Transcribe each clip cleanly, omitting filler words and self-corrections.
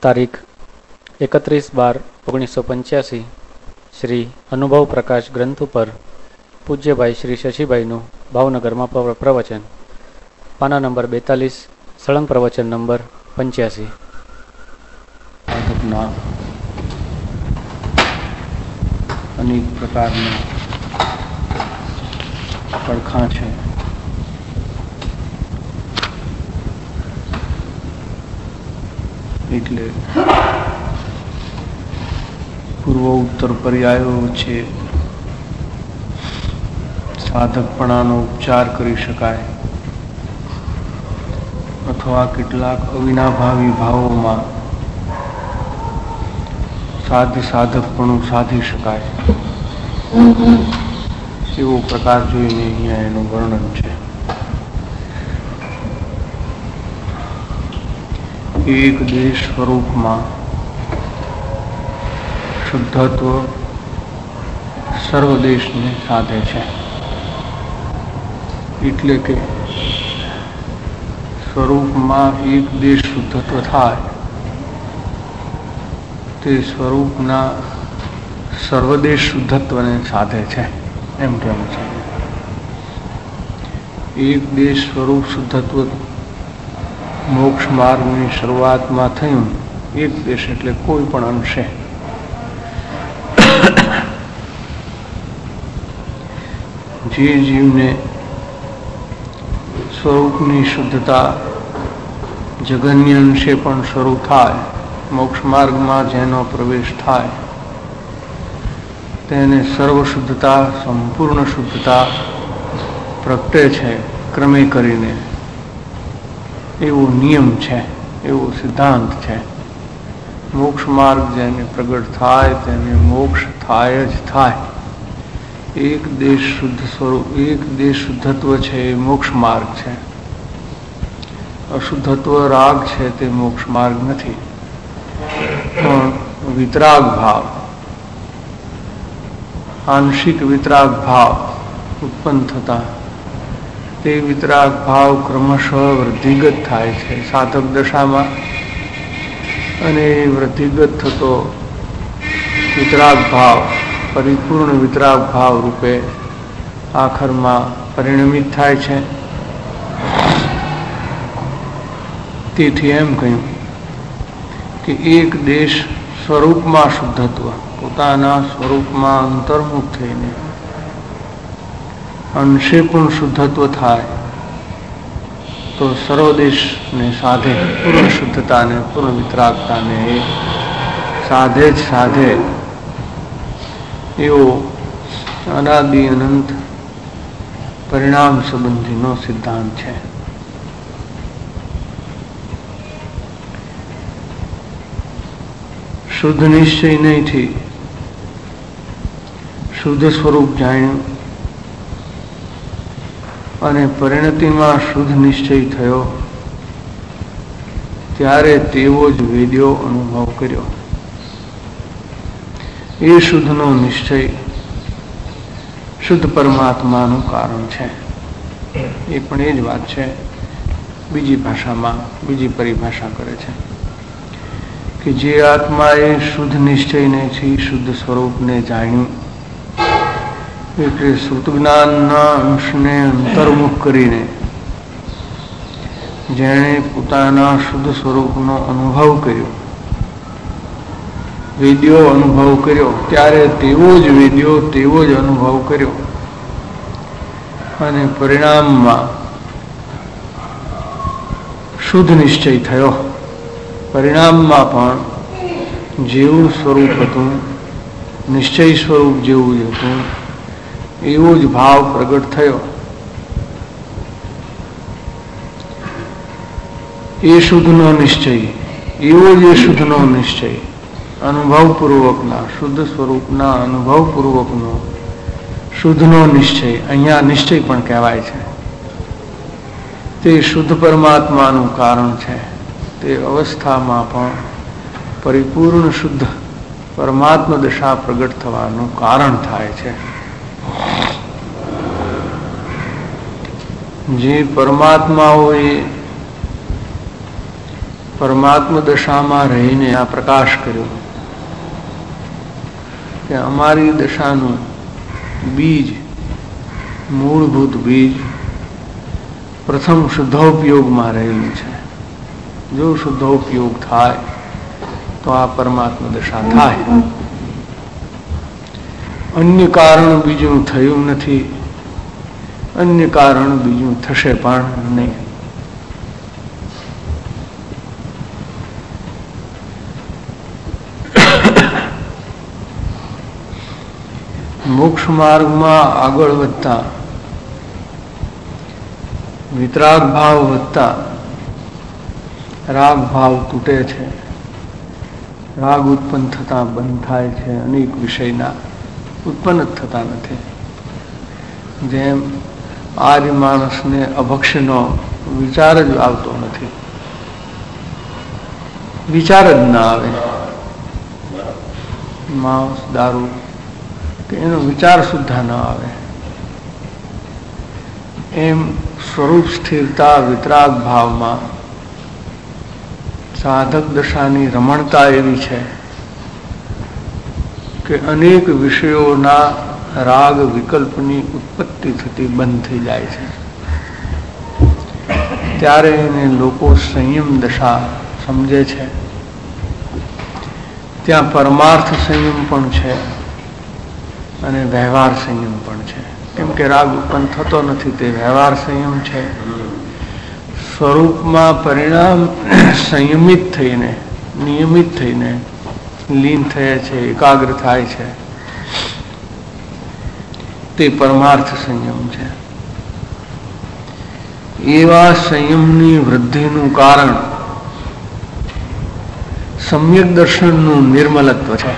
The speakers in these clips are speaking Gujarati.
તારીખ 31/12/1985 શ્રી અનુભવ પ્રકાશ ગ્રંથ ઉપર પૂજ્યભાઈ શ્રી શશીભાઈનું ભાવનગરમાં પ્રવચન, પાના નંબર 42, સળંગ પ્રવચન નંબર 85. સાધકના અનેક પ્રકારના પડખાં છે. એટલે પૂર્વ ઉત્તર પર્યાયો છે. સાધકપણાનો ઉપચાર કરી શકાય અથવા કેટલાક અવિનાભાવી ભાવોમાં સાધકપણું સાધી શકાય એવો પ્રકાર જોઈને અહીંયા એનું વર્ણન છે. એક દેશ સ્વરૂપમાં શુદ્ધત્વ સર્વદેશને સાધે છે. એટલે કે સ્વરૂપમાં એક દેશ શુદ્ધત્વ થાય તે સ્વરૂપના સર્વદેશ શુદ્ધત્વને સાધે છે એમ કહેવું છે. એક દેશ સ્વરૂપ શુદ્ધત્વ મોક્ષ માર્ગની શરૂઆતમાં થયું. એક દેશ એટલે કોઈ પણ અંશે જે જીવને સ્વરૂપની શુદ્ધતા જગન્ય અંશે પણ શરૂ થાય, મોક્ષ માર્ગમાં જેનો પ્રવેશ થાય તેને સર્વ શુદ્ધતા, સંપૂર્ણ શુદ્ધતા પ્રગટે છે ક્રમે કરીને. એવો નિયમ છે, એવો સિદ્ધાંત છે. મોક્ષ માર્ગ જેને પ્રગટ થાય તેને મોક્ષ થાય જ થાય. એક દેશ શુદ્ધ સ્વરૂપ, એક દેશ શુદ્ધત્વ છે એ મોક્ષ માર્ગ છે. અશુદ્ધત્વ રાગ છે તે મોક્ષ માર્ગ નથી. પણ વિતરાગ ભાવ, આંશિક વિતરાગ ભાવ ઉત્પન્ન થતા તે વિતરાગ ભાવ ક્રમશઃ વૃદ્ધિગત થાય છે સાધક દશામાં, અને વૃદ્ધિગત થતો વિતરાગ ભાવ પરિપૂર્ણ વિતરાગ ભાવ રૂપે આખરમાં પરિણમિત થાય છે. તેથી એમ કહ્યું કે એક દેશ સ્વરૂપમાં શુદ્ધત્વ, પોતાના સ્વરૂપમાં અંતર્મુખ થઈને અંશે પણ શુદ્ધત્વ થાય તો સર્વદેશને સાધે, પૂર્ણ શુદ્ધતાને, પૂર્ણ વિતરાગતાને એ સાધે જ સાધે એવો અનાદિ અનંત પરિણામ સંબંધીનો સિદ્ધાંત છે. શુદ્ધ નિશ્ચય નહીંથી શુદ્ધ સ્વરૂપ જાણ્યું અને પરિણતિમાં શુદ્ધ નિશ્ચય થયો ત્યારે તેવો જ વેદ્યો અનુભવ કર્યો. એ શુદ્ધનો નિશ્ચય શુદ્ધ પરમાત્માનું કારણ છે. એ પણ એ જ વાત છે, બીજી ભાષામાં બીજી પરિભાષા કરે છે કે જે આત્માએ શુદ્ધ નિશ્ચયનેથી શુદ્ધ સ્વરૂપને જાણ્યું, એટલે શ્રુત જ્ઞાનના અંશને અંતર્મુખ કરીને જેણે પોતાના શુદ્ધ સ્વરૂપનો અનુભવ કર્યો, વેદ્યો અનુભવ કર્યો, ત્યારે તેવો જ વેદ્યો તેવો જ અનુભવ કર્યો અને પરિણામમાં શુદ્ધ નિશ્ચય થયો. પરિણામમાં પણ જેવું સ્વરૂપ હતું, નિશ્ચય સ્વરૂપ જેવું જ હતું એવો જ ભાવ પ્રગટ થયો. એ શુદ્ધનો નિશ્ચય, એવો જ એ શુદ્ધનો નિશ્ચય, અનુભવપૂર્વકના શુદ્ધ સ્વરૂપના અનુભવપૂર્વકનો શુદ્ધનો નિશ્ચય, અહીંયા નિશ્ચય પણ કહેવાય છે, તે શુદ્ધ પરમાત્માનું કારણ છે. તે અવસ્થામાં પણ પરિપૂર્ણ શુદ્ધ પરમાત્મા દશા પ્રગટ થવાનું કારણ થાય છે. જે પરમાત્માઓએ પરમાત્મ દશામાં રહીને આ પ્રકાશ કર્યો કે અમારી દશાનું બીજ, મૂળભૂત બીજ પ્રથમ શુદ્ધોપયોગમાં રહેલું છે. જો શુદ્ધોપયોગ થાય તો આ પરમાત્મ દશા થાય. અન્ય કારણ બીજું થયું નથી, અન્ય કારણ બીજું થશે પણ નહીં. મોક્ષ માર્ગમાં આગળ વધતા વિતરાગ ભાવ વધતા રાગ ભાવ તૂટે છે, રાગ ઉત્પન્ન થતા બંધ થાય છે, અનેક વિષયના ઉત્પન્ન જ થતા નથી. જેમ આર્ય માણસને અભક્ષ્યનો વિચાર જ આવતો નથી, વિચાર જ ના આવે. માંસ, દારૂ કે એનો વિચાર સુદ્ધા ન આવે. એમ સ્વરૂપ સ્થિરતા વિતરાગ ભાવમાં સાધક દશાની રમણતા એવી છે કે અનેક વિષયોના રાગ વિકલ્પની ઉત્પત્તિ થતી બંધ થઈ જાય છે. ત્યારે એને લોકો સંયમ દશા સમજે છે. ત્યાં પરમાર્થ સંયમ પણ છે અને વ્યવહાર સંયમ પણ છે. કેમ કે રાગ ઉત્પન્ન થતો નથી, તે વ્યવહાર સંયમ છે. સ્વરૂપમાં પરિણામ સંયમિત થઈને, નિયમિત થઈને લીન થયે છે, એકાગ્ર થાય છે, તે પરમાર્થ સંયમ છે. એવા સંયમની વૃદ્ધિનું કારણ સમ્યક દર્શનનું નિર્મલત્વ છે.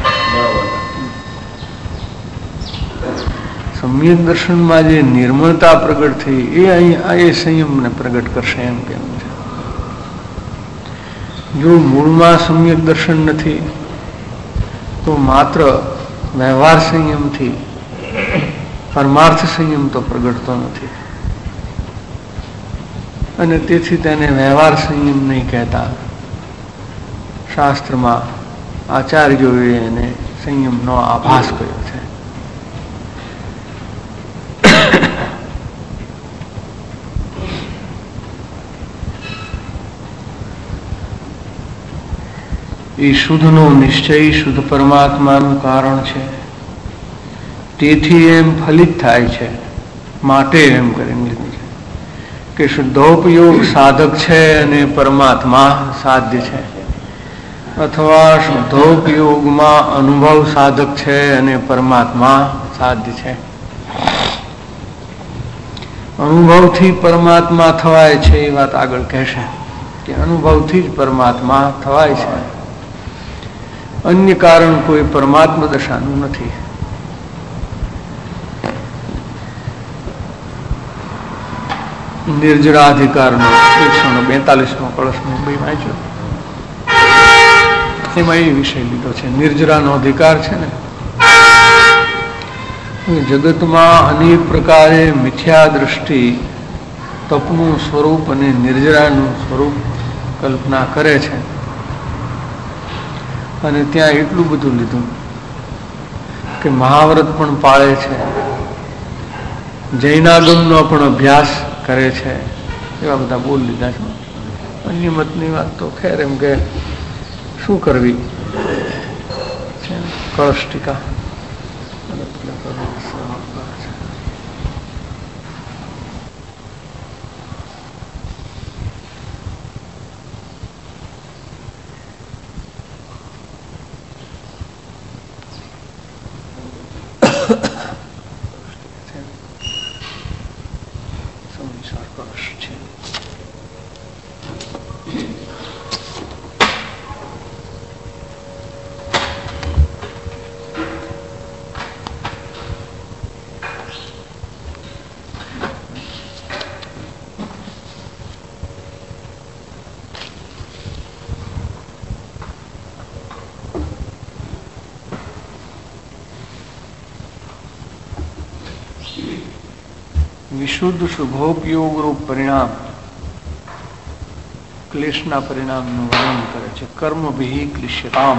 સમ્યક દર્શનમાં જે નિર્મળતા પ્રગટ થઈ એ અહીં એ સંયમને પ્રગટ કરશે એમ કહેવું છે. જો મૂળમાં સમ્યક દર્શન નથી તો માત્ર વ્યવહાર સંયમથી પરમાર્થ સંયમ તો પ્રગટતો નથી, અને તેથી તેને વ્યવહાર સંયમ નહીં કહેતા. શાસ્ત્રમાં આચાર્યોએ એને સંયમનો આભાસ કર્યો છે. એ શુદ્ધનો નિશ્ચય શુદ્ધ પરમાત્માનું કારણ છે. તેથી એમ ફલિત થાય છે, માટે એમ કરીને લીધું છે કે શુદ્ધોપયોગ સાધક છે અને પરમાત્મા સાધ્ય છે, અથવા શુદ્ધોપયોગમાં અનુભવ સાધક છે અને પરમાત્મા સાધ્ય છે. અનુભવથી પરમાત્મા થવાય છે એ વાત આગળ કહેશે કે અનુભવથી જ પરમાત્મા થવાય છે. અન્ય કારણ કોઈ પરમાત્મા દશાનું નથી. નિર્જરાધિકારનો 142મો કળશનો બે વાંચ્યો, એમાં એ વિષય લીધો છે. નિર્જરાનો અધિકાર છે ને, જગતમાં અનેક પ્રકારે મિથ્યા દ્રષ્ટિ તપનું સ્વરૂપ અને નિર્જરાનું સ્વરૂપ કલ્પના કરે છે. અને ત્યાં એટલું બધું લીધું કે મહાવ્રત પણ પાળે છે, જૈનાગમનો પણ અભ્યાસ કરે છે, એવા બધા બોલ લીધા છે. અન્ય મતની વાત તો ખેર એમ કે શું કરવી છે. કળશ ટીકા વિશુદ્ધ શુભોપયોગ રૂપ પરિણામ ક્લેશના પરિણામનું વર્ણન કરે છે. કર્મભિ ક્લિશ્યતામ.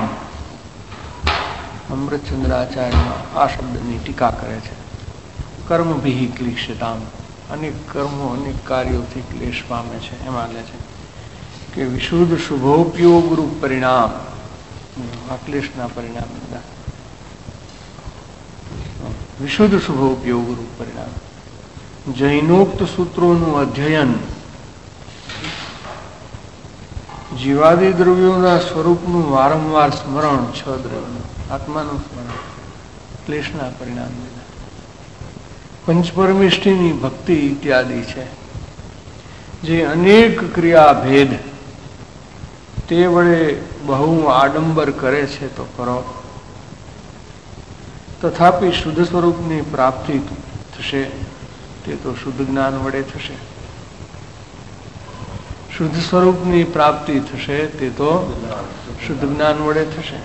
અમૃતચંદ્રાચાર્ય આ શબ્દની ટીકા કરે છે. કર્મભિ ક્લિશ્યતામ, અનેક કર્મો અનેક કાર્યોથી ક્લેશ પામે છે. એમાં લે છે કે વિશુદ્ધ શુભોપયોગ રૂપ પરિણામ, આ ક્લેશના પરિણામ બધા વિશુદ્ધ શુભોપયોગ રૂપ પરિણામ. જૈનોક્ત સૂત્રોનું અધ્યયન, જીવાદી દ્રવ્યોના સ્વરૂપનું વારંવાર સ્મરણ, 6 દ્રવ્યોનું આત્માનું સ્મરણ ક્લેશના પરિણામ લીધા. પંચપરમેષ્ઠીની ભક્તિ ઇત્યાદિ છે, જે અનેક ક્રિયા ભેદ તે વડે બહુ આડંબર કરે છે તો કરો, તથાપિ શુદ્ધ સ્વરૂપની પ્રાપ્તિ થશે તે તો શુદ્ધ જ્ઞાન વડે થશે. શુદ્ધ સ્વરૂપની પ્રાપ્તિ થશે તે તો શુદ્ધ જ્ઞાન વડે થશે.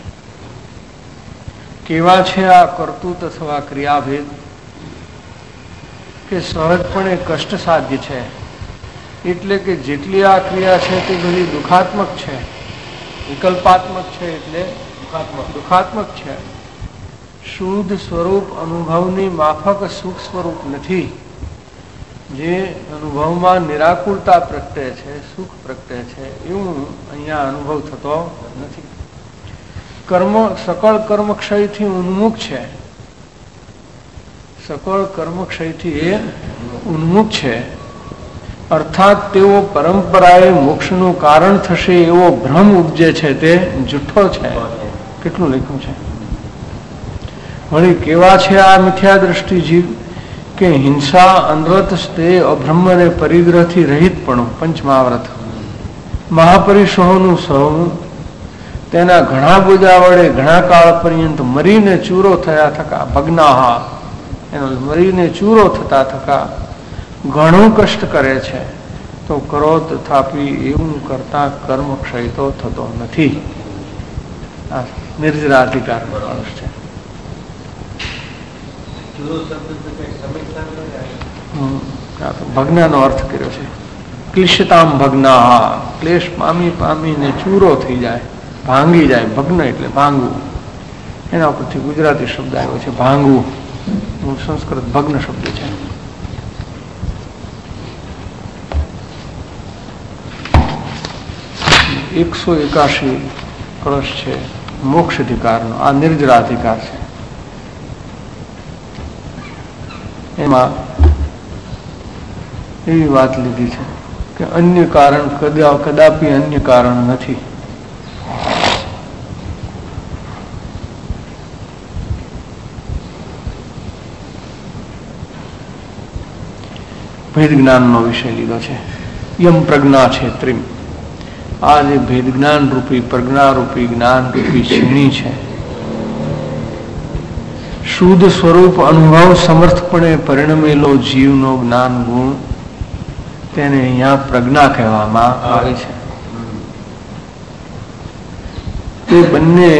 કેવા છે આ કર્તૃત્વ અથવા ક્રિયાભેદ કે સહજપણે કષ્ટ સાધ્ય છે, એટલે કે જેટલી આ ક્રિયા છે તે બધી દુઃખાત્મક છે, વિકલ્પાત્મક છે એટલે દુઃખાત્મક છે. શુદ્ધ સ્વરૂપ અનુભવની માફક સુખ સ્વરૂપ નથી, જે અનુભવમાં નિરાકુરતા પ્રગટે છે, સુખ પ્રગટે છે, એવું અહીંયા અનુભવ થતો નથી. સકળ કર્મક્ષયથી ઉન્મુખ છે, સકળ કર્મક્ષયથી એ ઉન્મુખ છે. અર્થાત તેઓ પરંપરાએ મોક્ષનું કારણ થશે એવો ભ્રમ ઉપજે છે તે જુઠ્ઠો છે. કેટલું લખ્યું છે. વળી કેવા છે આ મિથ્યા દ્રષ્ટિ જીવ કે હિંસા, અનવરત, સ્તે, અબ્રહ્મ અને પરિગ્રહથી રહિત પણ પંચમહાવ્રત, મહાપરિશોહનું સહવું, તેના ઘણા બોજા વડે ઘણા કાળ પર્યંત મરીને ચૂરો થયા થકા, ભગ્નાહા એનો મરીને ચૂરો થતા થકા ઘણું કષ્ટ કરે છે તો કરો, તથાપી એવું કરતા કર્મક્ષય તો થતો નથી. આ નિર્જરાધિકાર માણસ છે. ભગ્નાનો અર્થ કર્યો છે. ક્લિશ્યતામ ભગ્ના, ક્લેશ પામી પામીને ચૂરો થઈ જાય, ભાંગી જાય. ભગ્ન એટલે ભાંગવું, એના ઉપરથી ગુજરાતી શબ્દ આવ્યો છે ભાંગવું. સંસ્કૃત ભગ્ન શબ્દ છે. એકસો 81 કળશ છે મોક્ષ અધિકારનો. આ નિર્જરાધિકાર છે. એમાં એવી વાત લીધી છે કે અન્ય કારણ કદાપી અન્ય કારણ નથી. ભેદ જ્ઞાનનો વિષય લીધો છે. યમ પ્રજ્ઞા છે ત્રિમ. આ જે ભેદ જ્ઞાન રૂપી, પ્રજ્ઞા રૂપી, જ્ઞાન રૂપી શ્રેણી છે, શુદ્ધ સ્વરૂપ અનુભવ સમર્થપણે પરિણમેલો જીવનો જ્ઞાન ગુણ, તેને અહીંયા પ્રજ્ઞા કહેવામાં આવે છે. તે બંને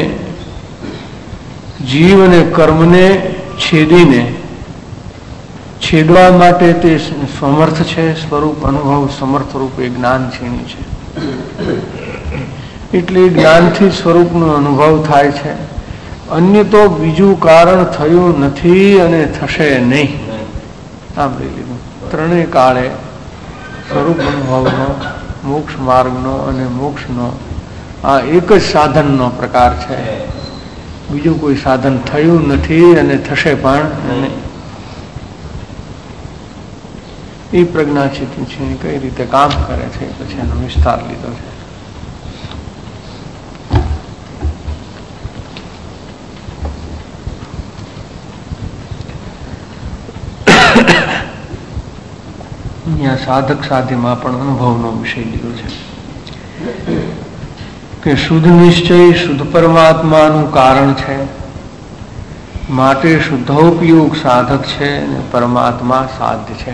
જીવ અને કર્મને છેદવા માટે તે સમર્થ છે. સ્વરૂપ અનુભવ સમર્થ રૂપે જ્ઞાન શ્રેણી છે. એટલે જ્ઞાનથી સ્વરૂપનો અનુભવ થાય છે. અન્ય તો બીજું કારણ થયું નથી અને થશે નહીં. સાંભળી લીધું. ત્રણેય કાળે સ્વરૂપ અનુભવનો, મોક્ષ માર્ગનો અને મોક્ષનો આ એક જ સાધનનો પ્રકાર છે. બીજું કોઈ સાધન થયું નથી અને થશે પણ નહીં. એ પ્રજ્ઞાચિત્ત છે કઈ રીતે કામ કરે છે પછી એનો વિસ્તાર લીધો છે. અહીંયા સાધક સાધ્યમાં પણ અનુભવનો વિષય લીધો છે કે શુદ્ધ નિશ્ચય શુદ્ધ પરમાત્માનું કારણ છે, માટે શુદ્ધોપયોગ સાધક છે અને પરમાત્મા સાધ્ય છે.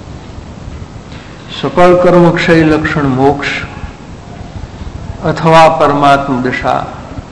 સકળ કર્મક્ષય લક્ષણ મોક્ષ અથવા પરમાત્મ દશા,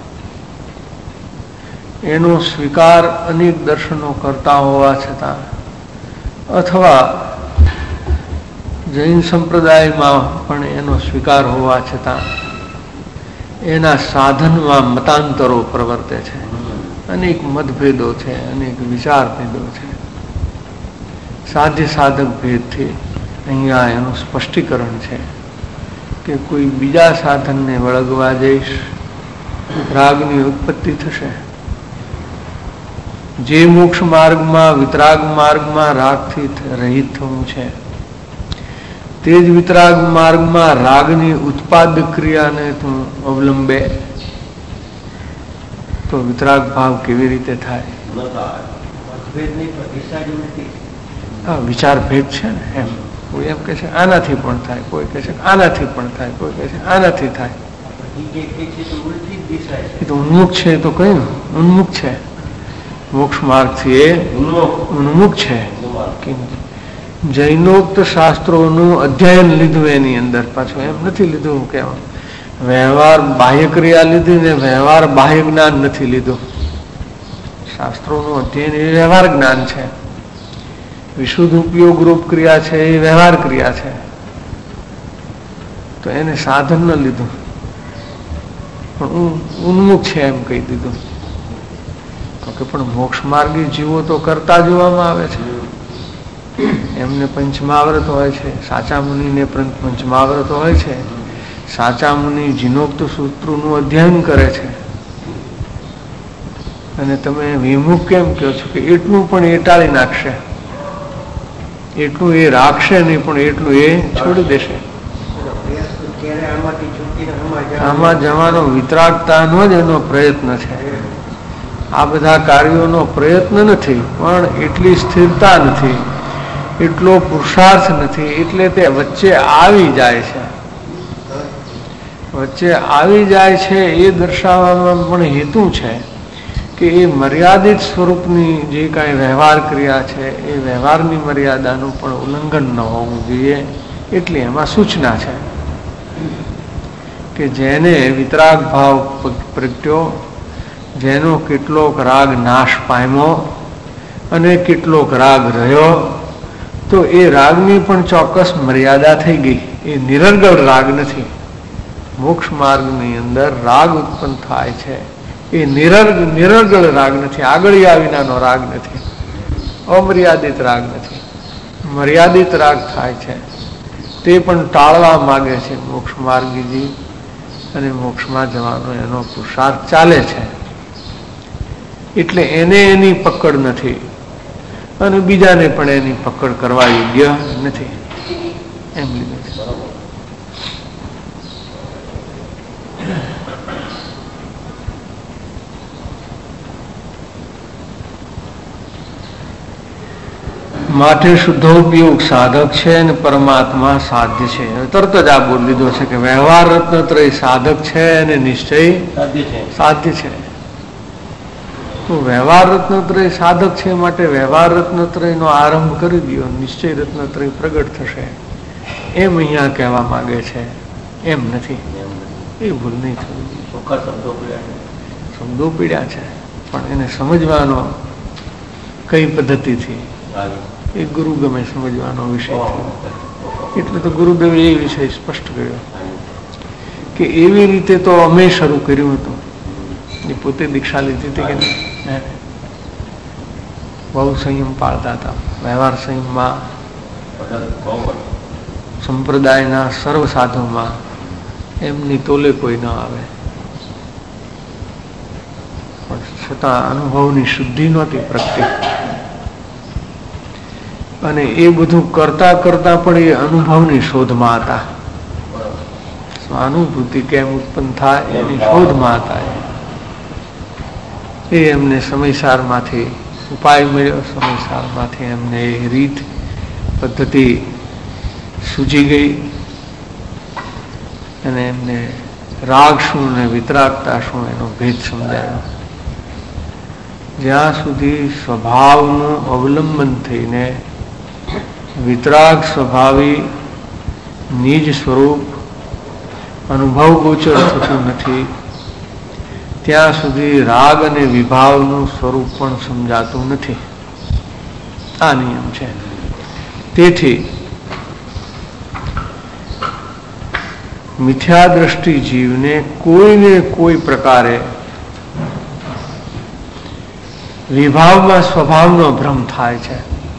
એનો સ્વીકાર અનેક દર્શનો કરતા હોવા છતાં, અથવા જૈન સંપ્રદાયમાં પણ એનો સ્વીકાર હોવા છતાં એના સાધનમાં મતાંતરો પ્રવર્તે છે, અનેક મતભેદો છે, અનેક વિચારભેદો છે. સાધ્ય સાધક ભેદથી અહીંયા એનું સ્પષ્ટીકરણ છે કે કોઈ બીજા સાધનને વળગવા જઈશ રાગની ઉત્પત્તિ થશે. જે મોક્ષ માર્ગમાં વિતરાગ માર્ગમાં રાગથી રહિત થવું છે તે જ વિતરાગ માર્ગમાં રાગની ઉત્પાદ ક્રિયાને તું અવલંબે તો વિતરાગ ભાવ કેવી રીતે થાય? વિચાર ભેદ છે ને. એમ કોઈ એમ કે છે આનાથી પણ થાય, કોઈ કહે છે આનાથી પણ થાય, કોઈ કહે છે આનાથી થાય. એ તો ઉન્મુખ છે. તો કયું ઉન્મુખ છે? મોક્ષ માર્ગથી એ ઉન્મુખ છે. જૈનોક્ત શાસ્ત્રોનું અધ્યયન લીધું એની અંદર, પાછું એમ નથી લીધું કે વ્યવહાર બાહ્ય ક્રિયા લીધી ને વ્યવહાર બાહ્ય જ્ઞાન નથી લીધું. શાસ્ત્રોનું અધ્યયન એ વ્યવહાર જ્ઞાન છે. વિશુદ્ધ ઉપયોગ રૂપ ક્રિયા છે એ વ્યવહાર ક્રિયા છે. તો એને સાધન ન લીધું પણ ઉન્મુખ છે એમ કહી દીધું. તો કે પણ મોક્ષ માર્ગી જીવો તો કરતા જોવામાં આવે છે. એમને પંચમાવ્રત હોય છે. સાચા મુનિને પંચમાવ્રત હોય છે. સાચા મુનિ જીનોક્ત સૂત્રોનું અધ્યયન કરે છે. અને તમે વિમુખ કેમ કહો છો કે એટલું પણ એ ટાળી નાખશે, એટલું એ રાખશે નહીં, પણ એટલું એ છોડી દેશે. આમાં જવાનો વિતરાગતાનો જ એનો પ્રયત્ન છે. આ બધા કાર્યોનો પ્રયત્ન નથી, પણ એટલી સ્થિરતા નથી, એટલો પુરુષાર્થ નથી, એટલે તે વચ્ચે આવી જાય છે. વચ્ચે આવી જાય છે એ દર્શાવવામાં પણ હેતુ છે કે એ મર્યાદિત સ્વરૂપની જે કાંઈ વ્યવહાર ક્રિયા છે એ વ્યવહારની મર્યાદાનું પણ ઉલ્લંઘન ન હોવું જોઈએ, એટલી એમાં સૂચના છે કે જેને વિતરાગ ભાવ પ્રગટ્યો, જેનો કેટલોક રાગ નાશ પામ્યો અને કેટલોક રાગ રહ્યો, તો એ રાગની પણ ચોક્કસ મર્યાદા થઈ ગઈ. એ નિરર્ગળ રાગ નથી. મોક્ષ માર્ગની અંદર રાગ ઉત્પન્ન થાય છે એ નિરર્ગળ રાગ નથી, આગળિયા વિનાનો રાગ નથી, અમર્યાદિત રાગ નથી, મર્યાદિત રાગ થાય છે. તે પણ ટાળવા માગે છે મોક્ષ માર્ગીજી, અને મોક્ષમાં જવાનો એનો પુરુષાર્થ ચાલે છે. એટલે એને એની પકડ નથી અને બીજાને પણ એની પકડ કરવા યોગ્ય નથી, એમ લીધું છે. માટે શુદ્ધોપયોગ સાધક છે અને પરમાત્મા સાધ્ય છે. તરત જ આ બોલી લીધો છે કે વ્યવહાર રત્નત્રય સાધક છે અને નિશ્ચય સાધ્ય છે. તો વ્યવહાર રત્નત્રય સાધક છે માટે વ્યવહાર રત્નત્રયનો આરંભ કરી દો, નિશ્ચય રત્નત્રય પ્રગટ થશે, એમ અહીંયા કહેવા માંગે છે. એમ નથી, એ ભૂલ નહીં થવી. શબ્દો પીડ્યા છે પણ એને સમજવાનો કઈ પદ્ધતિથી એ ગુરુ ગમે સમજવાનો વિષય થયો. એટલે તો ગુરુદેવે એ વિષય સ્પષ્ટ કર્યો કે એવી રીતે તો અમે શરૂ કર્યું હતું. એ પોતે દીક્ષા લીધી હતી કે બહુ સંયમ પાળતા હતા. વ્યવહાર સંયમમાં સંપ્રદાયના સર્વ સાધુમાં એમની તોલે કોઈ ન આવે, પણ છતાં અનુભવની શુદ્ધિ નહોતી પ્રગટી. અને એ બધું કરતા કરતા પણ એ અનુભવની શોધમાં હતા. સ્વાનુભૂતિ કેમ ઉત્પન્ન થાય એની શોધમાં હતા. એ એમને સમયસારમાંથી ઉપાય મળ્યો, સમયસારમાંથી એમને એ રીત પદ્ધતિ સૂજી ગઈ અને એમને રાગ શું ને વિતરાગતા શું એનો ભેદ સમજાયો. જ્યાં સુધી સ્વભાવનું અવલંબન થઈને વિતરાગ સ્વભાવી નિજ સ્વરૂપ અનુભવ ગોચર થતું નથી, ત્યાં સુધી રાગ અને વિભાવનું સ્વરૂપ પણ સમજાતું નથી. આ નિયમ છે. તેથી મિથ્યા દ્રષ્ટિ જીવને કોઈને કોઈ પ્રકારે વિભાવમાં સ્વભાવનો ભ્રમ થાય છે.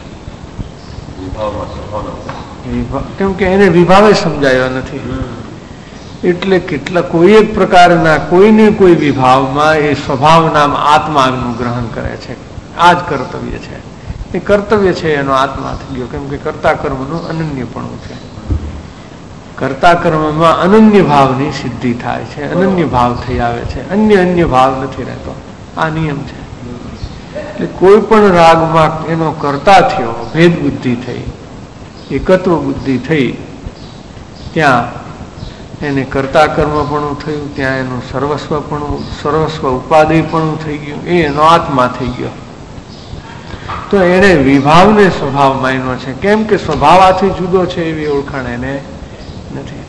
કેમ કે એને વિભાવે સમજાયો નથી, એટલે કેટલા કોઈ એક પ્રકારના કોઈને કોઈ વિભાવમાં એ સ્વભાવ નામ આત્માનું ગ્રહણ કરે છે. આ જ કર્તવ્ય છે. એ કર્તવ્ય છે એનો આત્મા થઈ ગયો. કેમ કે કર્તા કર્મનું અનન્યપણું છે. કર્તા કર્મમાં અનન્ય ભાવની સિદ્ધિ થાય છે, અનન્ય ભાવ થઈ આવે છે, અન્ય ભાવ નથી રહેતો. આ નિયમ છે. એટલે કોઈ પણ રાગમાં એનો કર્તા થયો, ભેદ બુદ્ધિ થઈ, એકત્વ બુદ્ધિ થઈ, ત્યાં એને કર્તા કર્મપણું થયું, ત્યાં એનું સર્વસ્વ ઉપાદેયપણું થઈ ગયું, એ એનો આત્મા થઈ ગયો. તો એને વિભાવને સ્વભાવ માન્યો છે. કેમ કે સ્વભાવાથી જુદો છે એવી ઓળખાણ એને નથી.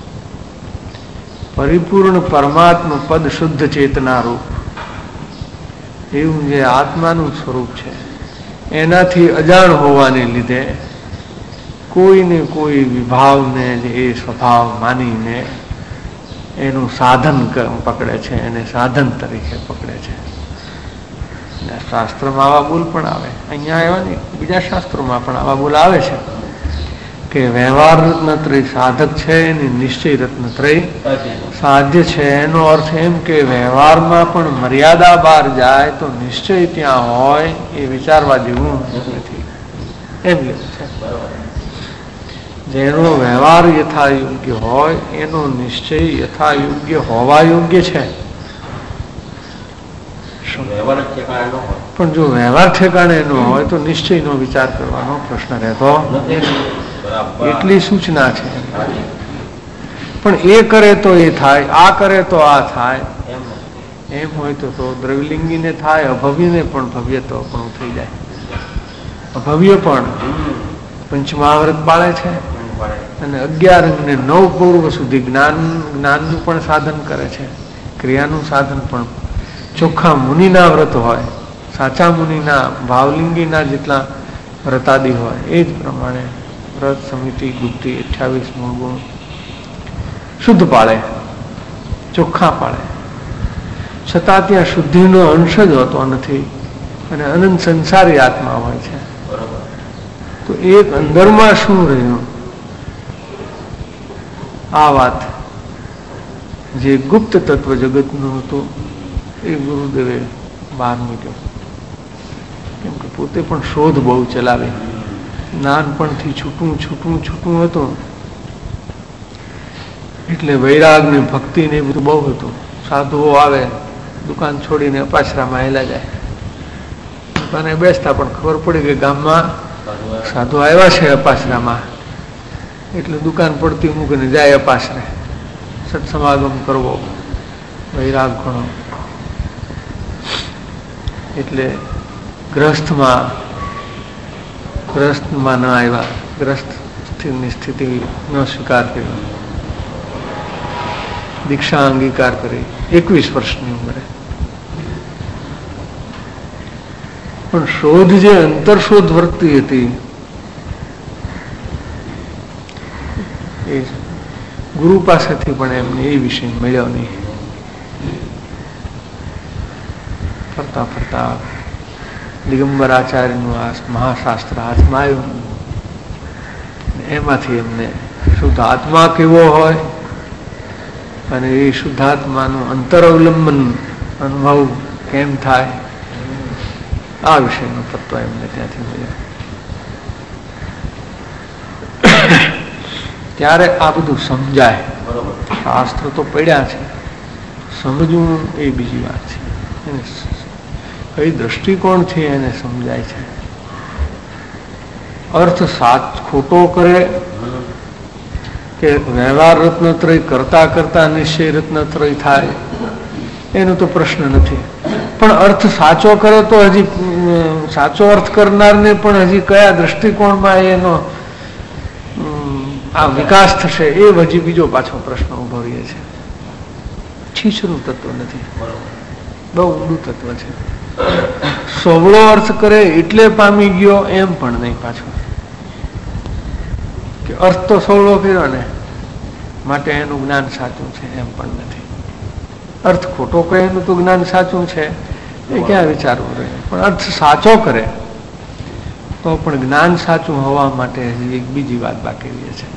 પરિપૂર્ણ પરમાત્મા પદ શુદ્ધ ચેતના રૂપ એવું જે આત્માનું સ્વરૂપ છે, એનાથી અજાણ હોવાને લીધે કોઈને કોઈ વિભાવને એ સ્વભાવ માનીને એનું સાધન પકડે છે, એને સાધન તરીકે પકડે છે. શાસ્ત્રમાં આવા બોલ પણ આવે, અહીંયા આવ્યા ને બીજા શાસ્ત્રોમાં પણ આવા બોલ આવે છે કે વ્યવહાર રત્નત્રય સાધક છે એની નિશ્ચય રત્નત્રય સાધ્ય છે. એનો અર્થ એમ કે વ્યવહારમાં પણ મર્યાદા બહાર જાય તો નિશ્ચય ત્યાં હોય એ વિચારવા જેવું નથી, એમ લેવું છે. જેનો વ્યવહાર યથા યોગ્ય હોય એનો નિશ્ચય યથા યોગ્ય હોવા યોગ્ય છે. પણ જો વ્યવહાર ઠેકાણે ન હોય તો નિશ્ચયનો વિચાર કરવાનો પ્રશ્ન રહેતો એટલી સૂચના છે. પણ એ કરે તો એ થાય, આ કરે તો આ થાય, એમ હોય તો દ્રવ્યલિંગીને થાય, અભવ્યને પણ ભવ્ય તો પણ થઈ જાય. અભવ્ય પણ પંચમહાવ્રત પાળે છે અને 11 અંગને 9 પૂર્વ સુધી જ્ઞાનનું પણ સાધન કરે છે, ક્રિયાનું સાધન પણ. ચોખ્ખા મુનિના વ્રત હોય, સાચા મુનિના ભાવલિંગીના જેટલા વ્રતાદિ હોય એ જ પ્રમાણે વ્રત સમિતિ ગુપ્તિ 28 મૂળ ગુણ શુદ્ધ પાળે, ચોખ્ખા પાળે. છતાં ત્યાં શુદ્ધિનો અંશ જ હોતો નથી અને અનંત સંસારી આત્મા હોય છે. તો એક અંદરમાં શું રહ્યું, આ વાત જે ગુપ્ત તત્વ જગતનું હતું એ ગુરુદેવે બહાર મૂક્યો. કેમ કે પોતે પણ શોધ બહુ ચલાવી, નાનપણથી છૂટું હતું, એટલે વૈરાગ ને ભક્તિ ને બધું બહુ હતું. સાધુઓ આવે, દુકાન છોડીને અપાશ્રામાં હેલા જાય, દુકાને બેસતા પણ ખબર પડી કે ગામમાં સાધુ આવ્યા છે અપાશ્રામાં, એટલે દુકાન પડતી મૂકીને જાય અપાશ્રે સત્સમાગમ કરવો, વૈરાગ ઘણો. એટલે ગ્રસ્તમાં ન આવ્યા, ગ્રસ્તની સ્થિતિ ન સ્વીકાર કર્યો, દીક્ષા અંગીકાર કરી 21 વર્ષની ઉંમરે. પણ શોધ જે અંતરશોધ વર્તી હતી એ ગુરુ પાસેથી પણ એમને એ વિષય મળ્યો નહીં. ફરતા ફરતા દિગંબર આચાર્યનું આ મહાશાસ્ત્ર હાથમાં આવ્યું, એમાંથી એમને શુદ્ધ આત્મા કેવો હોય અને એ શુદ્ધાત્માનું અંતરઅવલંબન અનુભવ કેમ થાય આ વિષયનો તત્વ એમને ત્યાંથી મળ્યો. ત્યારે આ બધું સમજાય. શાસ્ત્ર તો પડ્યા છે, સમજવું એ બીજી વાત છે. કઈ દ્રષ્ટિકોણથી એને સમજાય છે. અર્થ ખોટો કરે કે વ્યવહાર રત્નત્રય કરતા કરતા નિશ્ચય રત્નત્રય થાય એનો તો પ્રશ્ન નથી. પણ અર્થ સાચો કરે તો હજી સાચો અર્થ કરનારને પણ હજી કયા દ્રષ્ટિકોણમાં એનો આ વિકાસ થશે એ હજી બીજો પાછો પ્રશ્ન ઉભો રહે છે. છીછરું તત્વ નથી, બહુ ઊંડું તત્વ છે. સવળો અર્થ કરે એટલે પામી ગયો એમ પણ નહીં પાછો, કે અર્થ તો સવળો કર્યો ને માટે એનું જ્ઞાન સાચું છે એમ પણ નથી. અર્થ ખોટો કહે એનું તો જ્ઞાન સાચું છે એ ક્યાં વિચારવું રહે, પણ અર્થ સાચો કરે તો પણ જ્ઞાન સાચું હોવા માટે હજી એક બીજી વાત બાકી રહે છે.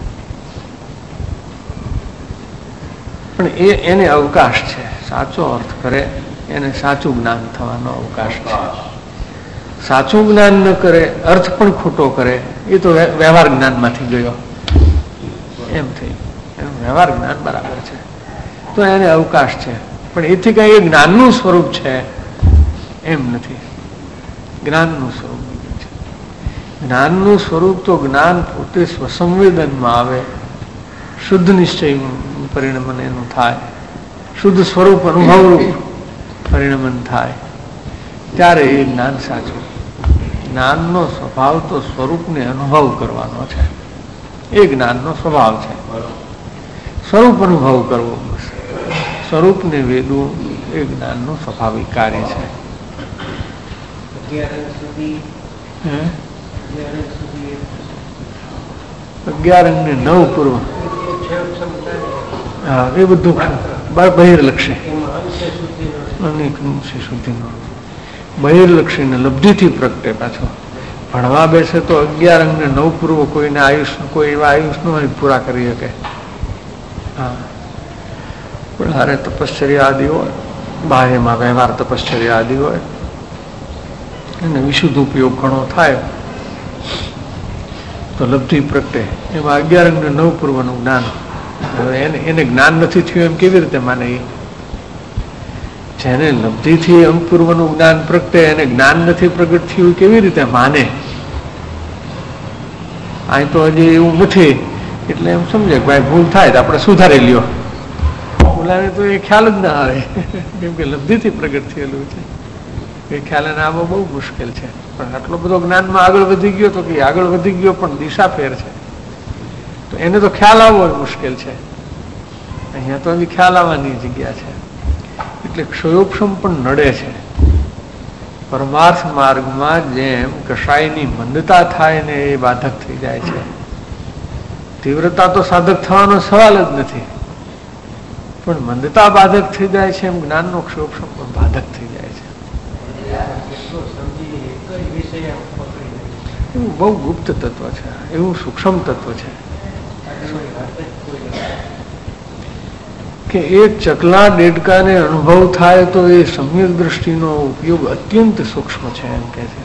પણ એને અવકાશ છે. સાચો અર્થ કરે એને સાચું જ્ઞાન થવાનો અવકાશ છે. સાચું જ્ઞાન ન કરે, અર્થ પણ ખોટો કરે, એ તો વ્યવહાર જ્ઞાનમાંથી ગયો એમ થઈ. એનું વ્યવહાર જ્ઞાન બરાબર છે તો એને અવકાશ છે, પણ એથી કઈ એ જ્ઞાનનું સ્વરૂપ છે એમ નથી. જ્ઞાનનું સ્વરૂપ બીજું છે. જ્ઞાનનું સ્વરૂપ તો જ્ઞાન પોતે સ્વસંવેદનમાં આવે, શુદ્ધ નિશ્ચય પરિણમન એનું થાય, શુદ્ધ સ્વરૂપ અનુભવરૂપ પરિણમન થાય, ત્યારે એ જ્ઞાન સાચું. જ્ઞાનનો સ્વભાવ તો સ્વરૂપને અનુભવ કરવાનો છે, એ જ્ઞાનનો સ્વભાવ છે. સ્વરૂપ અનુભવ કરવો, સ્વરૂપને વેદવું એ જ્ઞાનનું સ્વાભાવિક કાર્ય છે. 11 અંગ ને 9 પૂર્વ, હા એ બધું બહિર્લક્ષી શુદ્ધિનો બહિર્લક્ષી ને લબ્ધિથી પ્રગટે. પાછો ભણવા બેસે તો 11 અંગ ને 9 પૂર્વ કોઈને કોઈ એવા આયુષ નો પૂરા કરી શકે. હા, પણ હારે તપશ્ચર્યા આદિ હોય, બાહ્યમાં વ્યવહાર તપશ્ચર્યા આદિ હોય અને વિશુદ્ધ ઉપયોગ ઘણો થાય તો લબ્ધિ પ્રગટે. એમાં 11 અંગ ને 9 પૂર્વનું જ્ઞાન. હવે એને જ્ઞાન નથી થયું એમ કેવી રીતે માને? જેને લબ્ધિથી અંગ પૂર્વનું જ્ઞાન પ્રગટે એને જ્ઞાન નથી પ્રગટ થયું કેવી રીતે માને? અહીં તો હજી એવું નથી એટલે એમ સમજે કે ભાઈ ભૂલ થાય તો આપણે સુધારી લ્યો. ભૂલાને તો એ ખ્યાલ જ ના આવે કેમ કે લબ્ધિથી પ્રગટ થયેલું છે. એ ખ્યાલ એને આવવો બહુ મુશ્કેલ છે. પણ આટલો બધો જ્ઞાનમાં આગળ વધી ગયો તો કે આગળ વધી ગયો પણ દિશા ફેર છે તો એને તો ખ્યાલ આવવો મુશ્કેલ છે. અહીંયા તો હજી ખ્યાલ આવવાની જગ્યા છે એટલે ક્ષયોપશમ પણ નડે છે. પરમાર્થ માર્ગમાં જેમ કશાયની મંદતા થાય ને એ બાધક થઈ જાય છે. તીવ્રતા તો સાધક થવાનો સવાલ જ નથી, પણ મંદતા બાધક થઈ જાય છે એમ જ્ઞાનનો ક્ષયોપશમ પણ બાધક થઈ જાય છે. એવું બહુ ગુપ્ત તત્વ છે, એવું સૂક્ષ્મ તત્વ છે કે એક ચકલા દેડકાને અનુભવ થાય તો એ સમ્યક દ્રષ્ટિનો ઉપયોગ અત્યંત સૂક્ષ્મ છે એમ કે છે.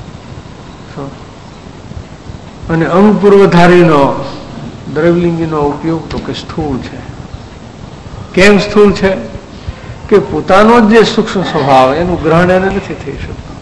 અને અંગ પૂર્વધારીનો દ્રવલિંગીનો ઉપયોગ તો કે સ્થૂળ છે. કેમ સ્થૂળ છે? કે પોતાનો જે સૂક્ષ્મ સ્વભાવ એનું ગ્રહણ એને નથી થઈ શકતું,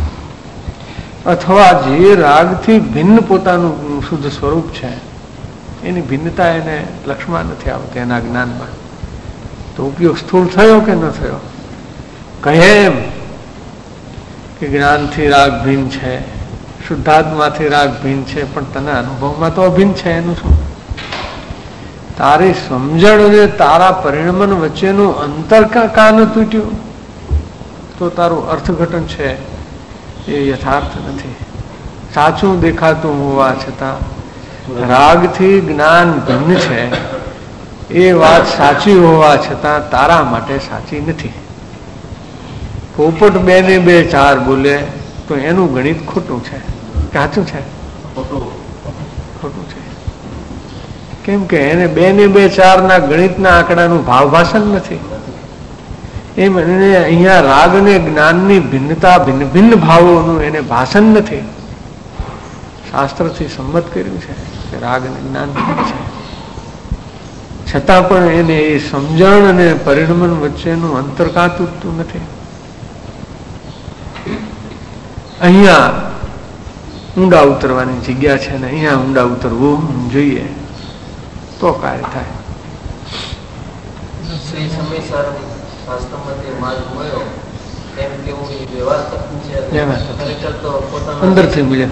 અથવા જે રાગથી ભિન્ન પોતાનું શુદ્ધ સ્વરૂપ છે એની ભિન્નતા એને લક્ષમાં નથી આવતી એના જ્ઞાનમાં. તો ઉપયોગ સ્થૂળ થયો કે ન થયો? કહે એમ કે જ્ઞાનથી રાગ ભિન્ન છે, શુદ્ધાત્માથી રાગ ભિન્ન છે, પણ તને અનુભવમાં તો અભિન્ન છે. એનું શું? તારી સમજણ અને તારા પરિણમન વચ્ચેનું અંતર કા ન તૂટ્યું તો તારું અર્થઘટન છે એ યથાર્થ નથી. સાચું દેખાતું હોવા છતાં રાગથી જ્ઞાન ભિન્ન છે એ વાત સાચી હોવા છતાં તારા માટે સાચી નથી. પોપટ 2 ને 2 4 બોલે તો એનું ગણિત ખોટું છે, સાચું છે? ખોટું છે. કેમ કે એને 2 ને 2 4 ના ગણિતના આંકડાનું ભાવભાષણ નથી. એમ એને અહીંયા રાગ અને જ્ઞાનની ભિન્નતા ભિન્ન ભિન્ન ભાવોનું એને ભાષણ નથી. શાસ્ત્રથી સંમત કર્યું છે કે રાગ અને જ્ઞાન છે, છતાં પણ એને એ સમજણ અને પરિણમન વચ્ચેનું અંતર કાં તૂટતું નથી. અહીંયા ઊંડા ઉતરવાની જગ્યા છે ને અહીંયા ઊંડા ઉતરવું જોઈએ તો કાર્ય થાય. અંદરથી મળે,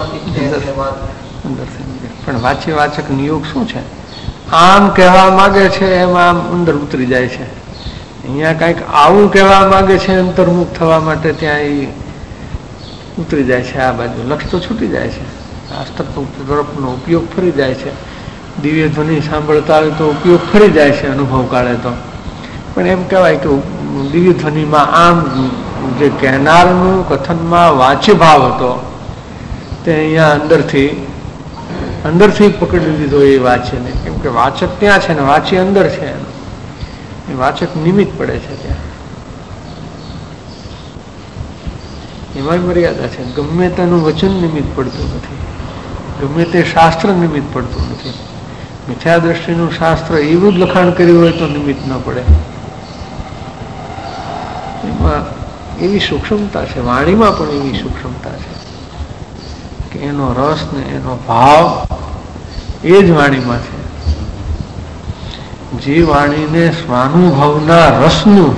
પણ વાચક નિયોગ શું છે? આમ કહેવા માંગે છે એમ આમ અંદર ઉતરી જાય છે. અહીંયા કઈક આવું કહેવા માંગે છે અંતર્મુખ થવા માટે ત્યાં એ ઉતરી જાય છે. આ બાજુ લક્ષ તો છૂટી જાય છે, શાસ્ત્ર તરફનો ઉપયોગ ફરી જાય છે. દિવ્ય ધ્વનિ સાંભળતા હોય તો ઉપયોગ ફરી જાય છે અનુભવ કાળે તો, પણ એમ કહેવાય કે દિવ્ય ધ્વનિમાં આમ જે કહેનારનું કથનમાં વાચ્ય ભાવ હતો તે અહીંયા અંદરથી પકડી લીધો એ વાચ્યને, કેમ કે વાચક ત્યાં છે ને વાચ્ય અંદર છે, એ વાચક નિમિત્ત પડે છે ત્યાં. એમાં મર્યાદા છે. ગમે તેનું વચન નિમિત્ત પડતું નથી, ગમે તે શાસ્ત્ર નિમિત્ત પડતું નથી. મિથ્યા દ્રષ્ટિનું શાસ્ત્ર એવું જ લખાણ કર્યું હોય તો નિમિત્ત ન પડે. એમાં એવી સૂક્ષ્મતા છે, વાણીમાં પણ એવી સૂક્ષ્મતા છે કે એનો રસ ને એનો ભાવ એ જ વાણીમાં છે. જે વાણીને સ્વાનુભવના રસનું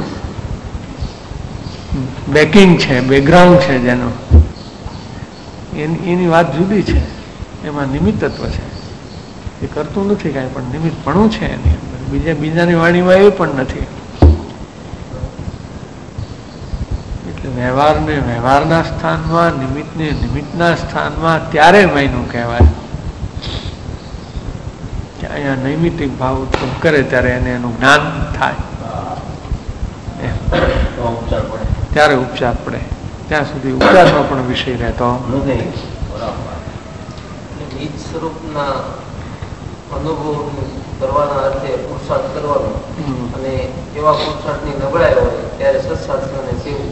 બેકિંગ છે, બેકગ્રાઉન્ડ છે જેનું, એની વાત જુદી છે. એમાં નિમિત્તત્વ છે, એ કરતું નથી કાંઈ, પણ નિમિત્તપણું છે એની અંદર. બીજાની વાણીમાં એ પણ નથી. એટલે વ્યવહારને વ્યવહારના સ્થાનમાં, નિમિત્તને નિમિત્તના સ્થાનમાં ત્યારે માયનું કહેવાય કે અહીંયા નૈમિતિક ભાવ ઉત્પન્ન કરે ત્યારે એને એનું જ્ઞાન થાય, ત્યારે ઉપચાર પડે. ત્યાં સુધી ઉપચારનો પણ વિષય રહેતો નથી. નીચ સ્વરૂપના અનુભવ કરવાના અર્થે પુરુષાર્થ કરવાનો, અને એવા પુરુષાર્થની નબળાઈ હોય ત્યારે સત્શાસ્ત્રને સેવું,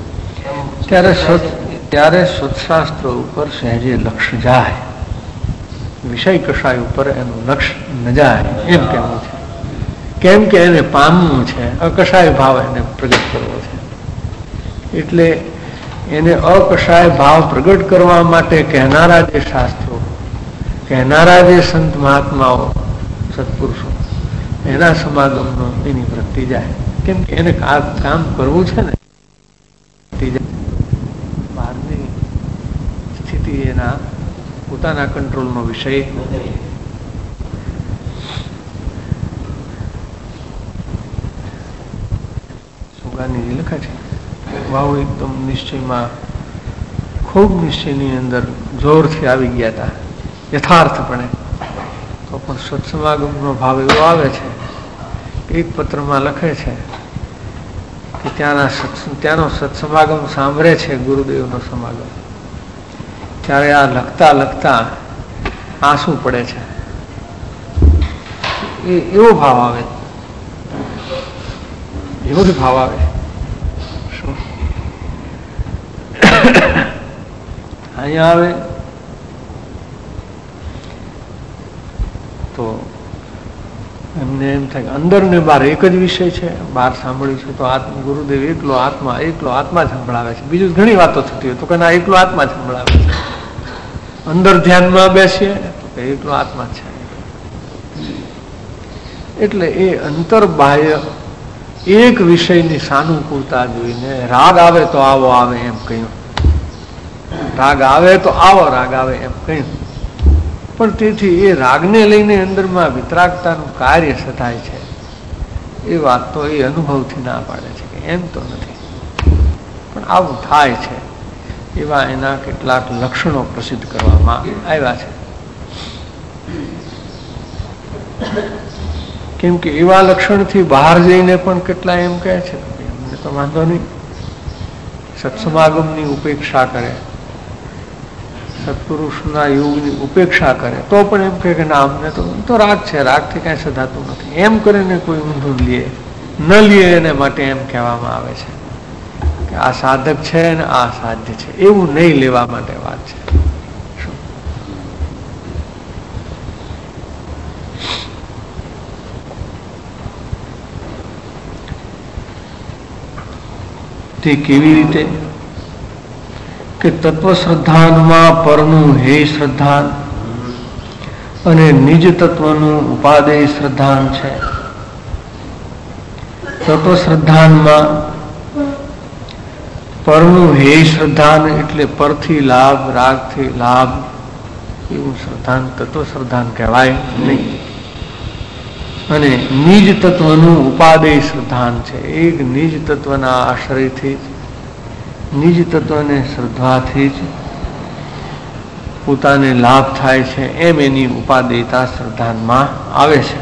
ત્યારે સત્શાસ્ત્ર ઉપર સહેજે લક્ષ્ય જાય, વિષય કશાય ઉપર એનું લક્ષ્ય ન જાય એમ કહેવું છે. કેમ કે એને પામવું છે, અકશાય ભાવ એને પ્રગટ કરવો છે. એટલે એને અકશાય ભાવ પ્રગટ કરવા માટે કહેનારા જે શાસ્ત્રો, કહેનારા જે સંત મહાત્માઓ, સત્પુરુષો, એના સમાગમનો એની વૃત્તિ જાય. કેમ કે એને કામ કરવું છે ને, બહારની સ્થિતિ એના પોતાના કંટ્રોલનો વિષય નથી. સુગાની લખે છે ભાવ એકદમ નિશ્ચયમાં, ખૂબ નિશ્ચયની અંદર જોરથી આવી ગયા હતા યથાર્થપણે, તો પણ સત્સમાગમનો ભાવ એવો આવે છે કે એક પત્રમાં લખે છે કે ત્યાંનો સત્સમાગમ સાંભળે છે, ગુરુદેવનો સમાગમ, ત્યારે આ લખતા લખતા આંસુ પડે છે. એવો ભાવ આવે, એવો જ ભાવ આવે. શું અહીંયા આવે તો એમને એમ થાય કે અંદર ને બહાર એક જ વિષય છે. બહાર સાંભળ્યું છે તો ગુરુદેવ એકલો આત્મા જ સંભળાવે છે. બીજું ઘણી વાતો થતી હોય તો કે ના, એકલો આત્મા જ સંભળાવે છે. અંદર ધ્યાનમાં બેસીએ તો કે એકલો આત્મા છે. એટલે એ અંતર બાહ્ય એક વિષયની સાનુકૂળતા જોઈને રાગ આવે તો આવો આવે એમ કહ્યું, રાગ આવે તો આવો રાગ આવે એમ કહ્યું. પણ તેથી એ રાગને લઈને અંદરમાં વિતરાગતાનું કાર્ય સધાય છે એ વાત તો એ અનુભવથી ના પાડે છે કે એમ તો નથી, પણ આવું થાય છે. એવા એના કેટલાક લક્ષણો પ્રસિદ્ધ કરવામાં આવ્યા છે. કેમ કે એવા લક્ષણથી બહાર જઈને પણ કેટલા એમ કહે છે અમને તો વાંધો નહીં, સત્સમાગમની ઉપેક્ષા કરે, સત્પુરુષના યોગની ઉપેક્ષા કરે, તો પણ એમ કહે કે ના, અમને તો રાગ છે, રાગથી કાંઈ સધાતું નથી. એમ કરીને કોઈ ઊંધું ન લે એને માટે એમ કહેવામાં આવે છે કે આ સાધક છે ને આ સાધ્ય છે, એવું નહીં લેવા માટે વાત છે. તે કેવી રીતે કે તત્વ શ્રદ્ધાનમાં પરનું હે શ્રદ્ધાન અને નિજ તત્વનું ઉપાદેય શ્રદ્ધાન છે. તત્વ શ્રદ્ધાનમાં પરનું હે શ્રદ્ધાન એટલે પરથી લાભ, રાગથી લાભ, એવું શ્રદ્ધાન તત્વ શ્રદ્ધાન કહેવાય નહીં. અને નિજ તત્વનું ઉપાદેય શ્રદ્ધાન છે. એક નિજ તત્વના આશ્રયથી જ, નિજ તત્વને શ્રદ્ધાથી જ પોતાને લાભ થાય છે એમ એની ઉપાદેયતા શ્રદ્ધાનમાં આવે છે.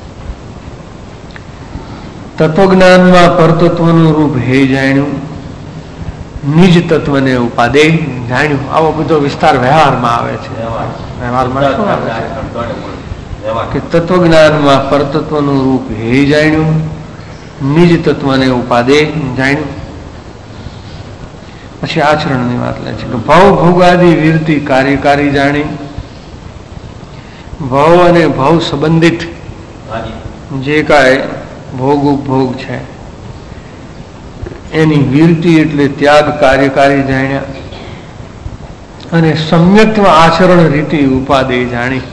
તત્વજ્ઞાનમાં પરતત્વનું રૂપ હે જાણ્યું, નિજ તત્વને ઉપાદેય જાણ્યું. આવો બધો વિસ્તાર વ્યવહારમાં આવે છે. વ્યવહારમાં શું આવે છે કે તત્વજ્ઞાનમાં પરતત્વનું રૂપ હે જાણ્યું, નિજ તત્વને ઉપાદેય જાણ્યું. પછી આચરણની વાત લે છે કે ભવ ભોગાદી વિરતી કાર્યકારી જાણી. ભવ અને ભવ સંબંધિત જે કાંઈ ભોગ ઉપભોગ છે એની વિરતી એટલે ત્યાગ કાર્યકારી જાણ્યા. અને સમ્યક્ત્વ આચરણ રીતિ ઉપાદેય જાણી.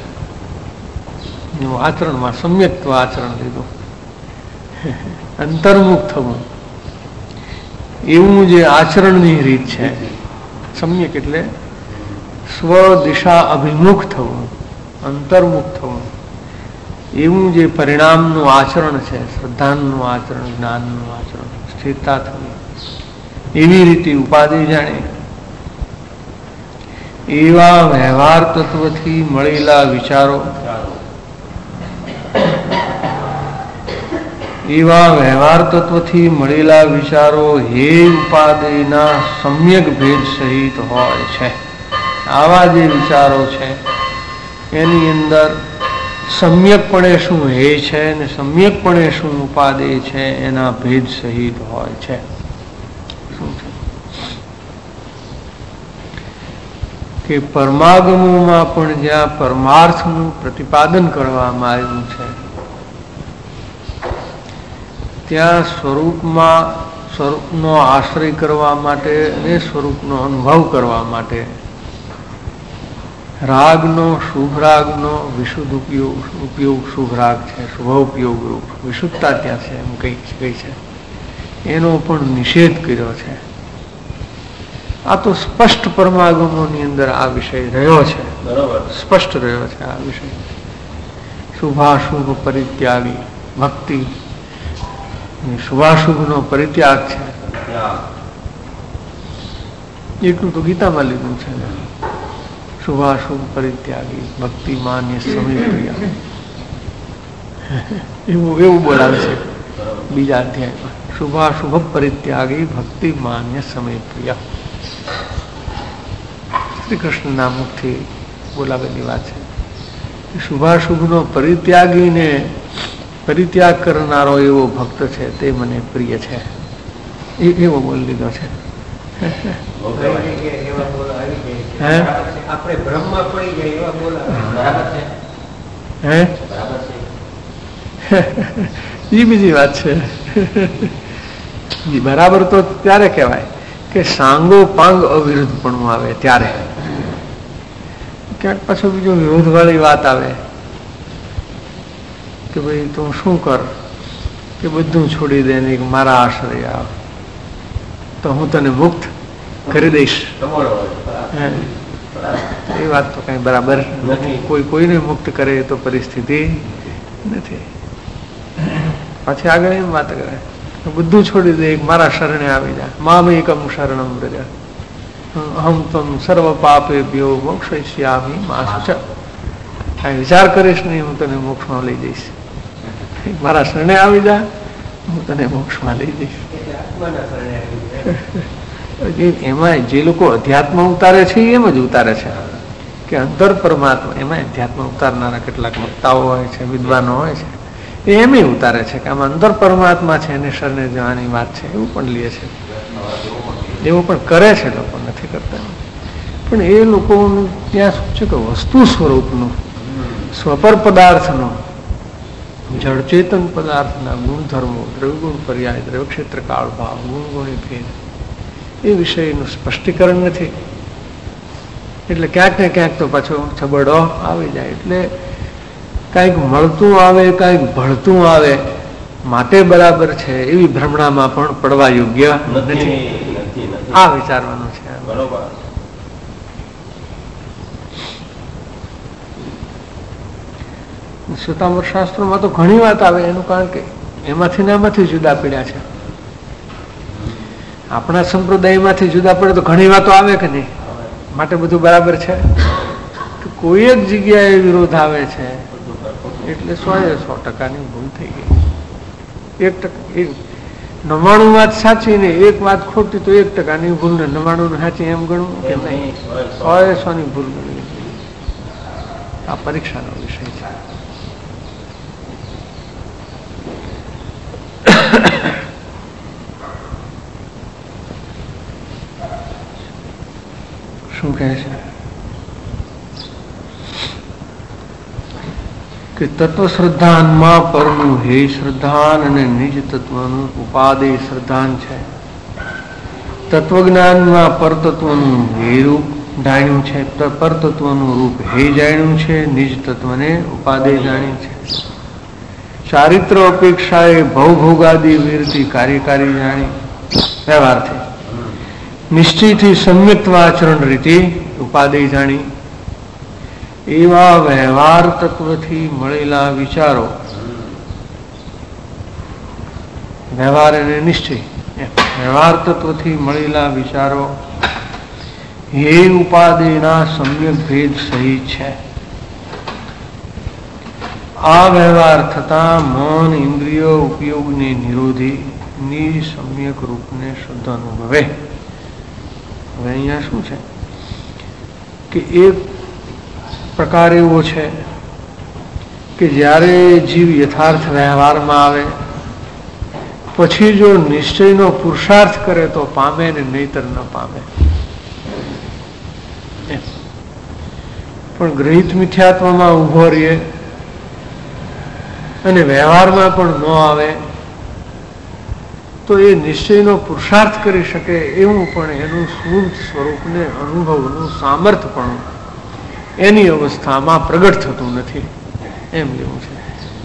આચરણમાં સમ્યક્ત્વ આચરણ લીધું, અંતર્મુખ થવું, એવું જે આચરણની રીત છે. સમ્યક એટલે સ્વ દિશા અભિમુખ થવું, અંતર્મુખ થવું, એવું જે પરિણામનું આચરણ છે, શ્રદ્ધાનું આચરણ, જ્ઞાનનું આચરણ, સ્થિરતા થવી, એવી રીતે ઉપાધિ જાણે. એવા વ્યવહાર તત્વથી મળેલા વિચારો, એવા વ્યવહાર તત્વથી મળેલા વિચારો હે ઉપાદેયના સમ્યક ભેદ સહિત હોય છે. આવા જે વિચારો છે એની અંદર સમ્યકપણે શું હે છે અને સમ્યકપણે શું ઉપાદેય છે એના ભેદ સહિત હોય છે. શું છે કે પરમાગમોમાં પણ જ્યાં પરમાર્થનું પ્રતિપાદન કરવામાં આવ્યું છે ત્યાં સ્વરૂપનો આશ્રય કરવા માટે અને સ્વરૂપનો અનુભવ કરવા માટે રાગનો, શુભ રાગનો વિશુદ્ધ ઉપયોગ શુભ રાગ છે, શુભોપયોગ રૂપ વિશુદ્ધતા ત્યાં છે એમ કહી છે. એનો પણ નિષેધ કર્યો છે. આ તો સ્પષ્ટ પરમાગમોની અંદર આ વિષય રહ્યો છે, સ્પષ્ટ રહ્યો છે આ વિષય. શુભાશુભ પરિત્યાગી ભક્તિ, શુભાશુભનો પરિત્યાગ છે એટલું તો ગીતામાં લીધું છે. શુભાશુભ પરિત્યાગી ભક્તિ માન્ય સમય પ્રિયા, એવું બોલાવે છે બીજા અધ્યાયમાં. શુભાશુભ પરિત્યાગી ભક્તિ માન્ય સમય પ્રિયા શ્રી કૃષ્ણના મુખથી બોલાવેલી વાત છે. શુભાશુભનો પરિત્યાગીને પરિત્યાગ કરનારો એવો ભક્ત છે તે મને પ્રિય છે, એવો બોલી લીધો છે. આપણે બ્રહ્મમાં પડી ગયા એવા બોલા એ બીજી વાત છે. બરાબર તો ત્યારે કહેવાય કે સાંગો પાંગ અવિરુદ્ધ પણ આવે ત્યારે. ક્યાંક પાછો બીજો વિરોધ વાળી વાત આવે કે ભાઈ તું શું કર કે બધું છોડી દે ને મારા આશ્રય આવ તો હું તને મુક્ત કરી દઈશ. એ વાત તો કઈ બરાબર નથી. કોઈને મુક્ત કરે તો પરિસ્થિતિ નથી. પછી આગળ એમ વાત કરે બધું છોડી દે, મારા શરણે આવી જા. મામ એકમ શરણમ વ્રજ અહમ તમ સર્વ પાપેભ્યો મોક્ષયિષ્યામિ મા શુચ. કાંઈ વિચાર કરીશ નહીં, હું તને મોક્ષમાં લઈ જઈશ. મારા શરણે આવી જા, હું તને મોક્ષમાં લઈ જઈશ. એમાં જે લોકો અધ્યાત્મ ઉતારે છે એમ જ ઉતારે છે કે અંતર પરમાત્મા. એમાં અધ્યાત્મ ઉતારનારા કેટલાક વક્તાઓ હોય છે, વિદ્વાનો હોય છે, એ એમ ઉતારે છે કે આમાં અંતર પરમાત્મા છે એને શરણે જવાની વાત છે, એવું પણ લે છે. એવું પણ કરે છે લોકો, નથી કરતા. પણ એ લોકોનું ત્યાં શું છે કે વસ્તુ સ્વરૂપનું, સ્વપર પદાર્થનો, જળચેતન પદાર્થના ગુણધર્મો, દ્રવ્યગુણ પર્યાય, દ્રવ્યક્ષેત્ર કાળ ભાવ, ગુણગુણી ભેદ, એ વિષયનું સ્પષ્ટીકરણ નથી. એટલે ક્યાંક ને ક્યાંક તો પાછો છબડો આવી જાય. એટલે કાંઈક મળતું આવે, કાંઈક ભળતું આવે, માટે બરાબર છે એવી ભ્રમણામાં પણ પડવા યોગ્ય નથી. આ વિચારવાનું છે. બરોબર. શ્વેતાંબર શાસ્ત્રોમાં તો ઘણી વાત આવે એનું, કારણ કે એમાંથી ને એમાંથી જુદા પડ્યા છે. આપણા સંપ્રદાયમાંથી જુદા પડે તો ઘણી વાતો આવે કે નહીં, માટે બધું બરાબર છે. કોઈ એક જગ્યાએ વિરોધ આવે છે એટલે 100% ભૂલ થઈ ગઈ. 99 વાત સાચી ને એક વાત ખોટી તો 1% ભૂલ ને 99 સાચી એમ ગણવું કે નહીં? 100% ભૂલ ગણવી. આ પરીક્ષાનો વિષય છે. શું કહે છે કે તત્વ શ્રદ્ધાનમાં પરનું હે શ્રદ્ધાન અને નિજ તત્વનું ઉપાદેય શ્રદ્ધાન છે. તત્વજ્ઞાનમાં પરતત્વનું હે રૂપ જાણ્યું છે, પરતત્વનું રૂપ હે જાણ્યું છે, નિજ તત્વને ઉપાદેય જાણ્યું છે. ચારિત્ર અપેક્ષાએ ભવભોગાદી વીરથી કાર્યકારી જાણી વ્યવહારથી. નિશ્ચયથી સંયુક્ત આચરણ રીતે ઉપાદેય જાણી. એવા વ્યવહાર તત્વથી મળેલા વિચારો, વ્યવહાર અને નિશ્ચય, વ્યવહાર તત્વથી મળેલા વિચારો હે ઉપાદેયના સમ્યક ભેદ સહિત છે. આ વ્યવહાર થતા મન ઇન્દ્રિયો ઉપયોગને નિરોધી નિસમ્યક રૂપને શુદ્ધ અનુભવે. હવે અહીંયા શું છે કે એક પ્રકાર એવો છે કે જ્યારે જીવ યથાર્થ વ્યવહારમાં આવે પછી જો નિશ્ચયનો પુરુષાર્થ કરે તો પામે ને નહીતર ન પામે. પણ ગ્રહિત મિથ્યાત્વમાં ઉભો રહીએ અને વ્યવહારમાં પણ ન આવે તો એ નિશ્ચયનો પુરુષાર્થ કરી શકે એવું પણ એનું શુદ્ધ સ્વરૂપને અનુભવનું સામર્થ્ય પણ એની અવસ્થામાં પ્રગટ થતું નથી એમ લેવું છે.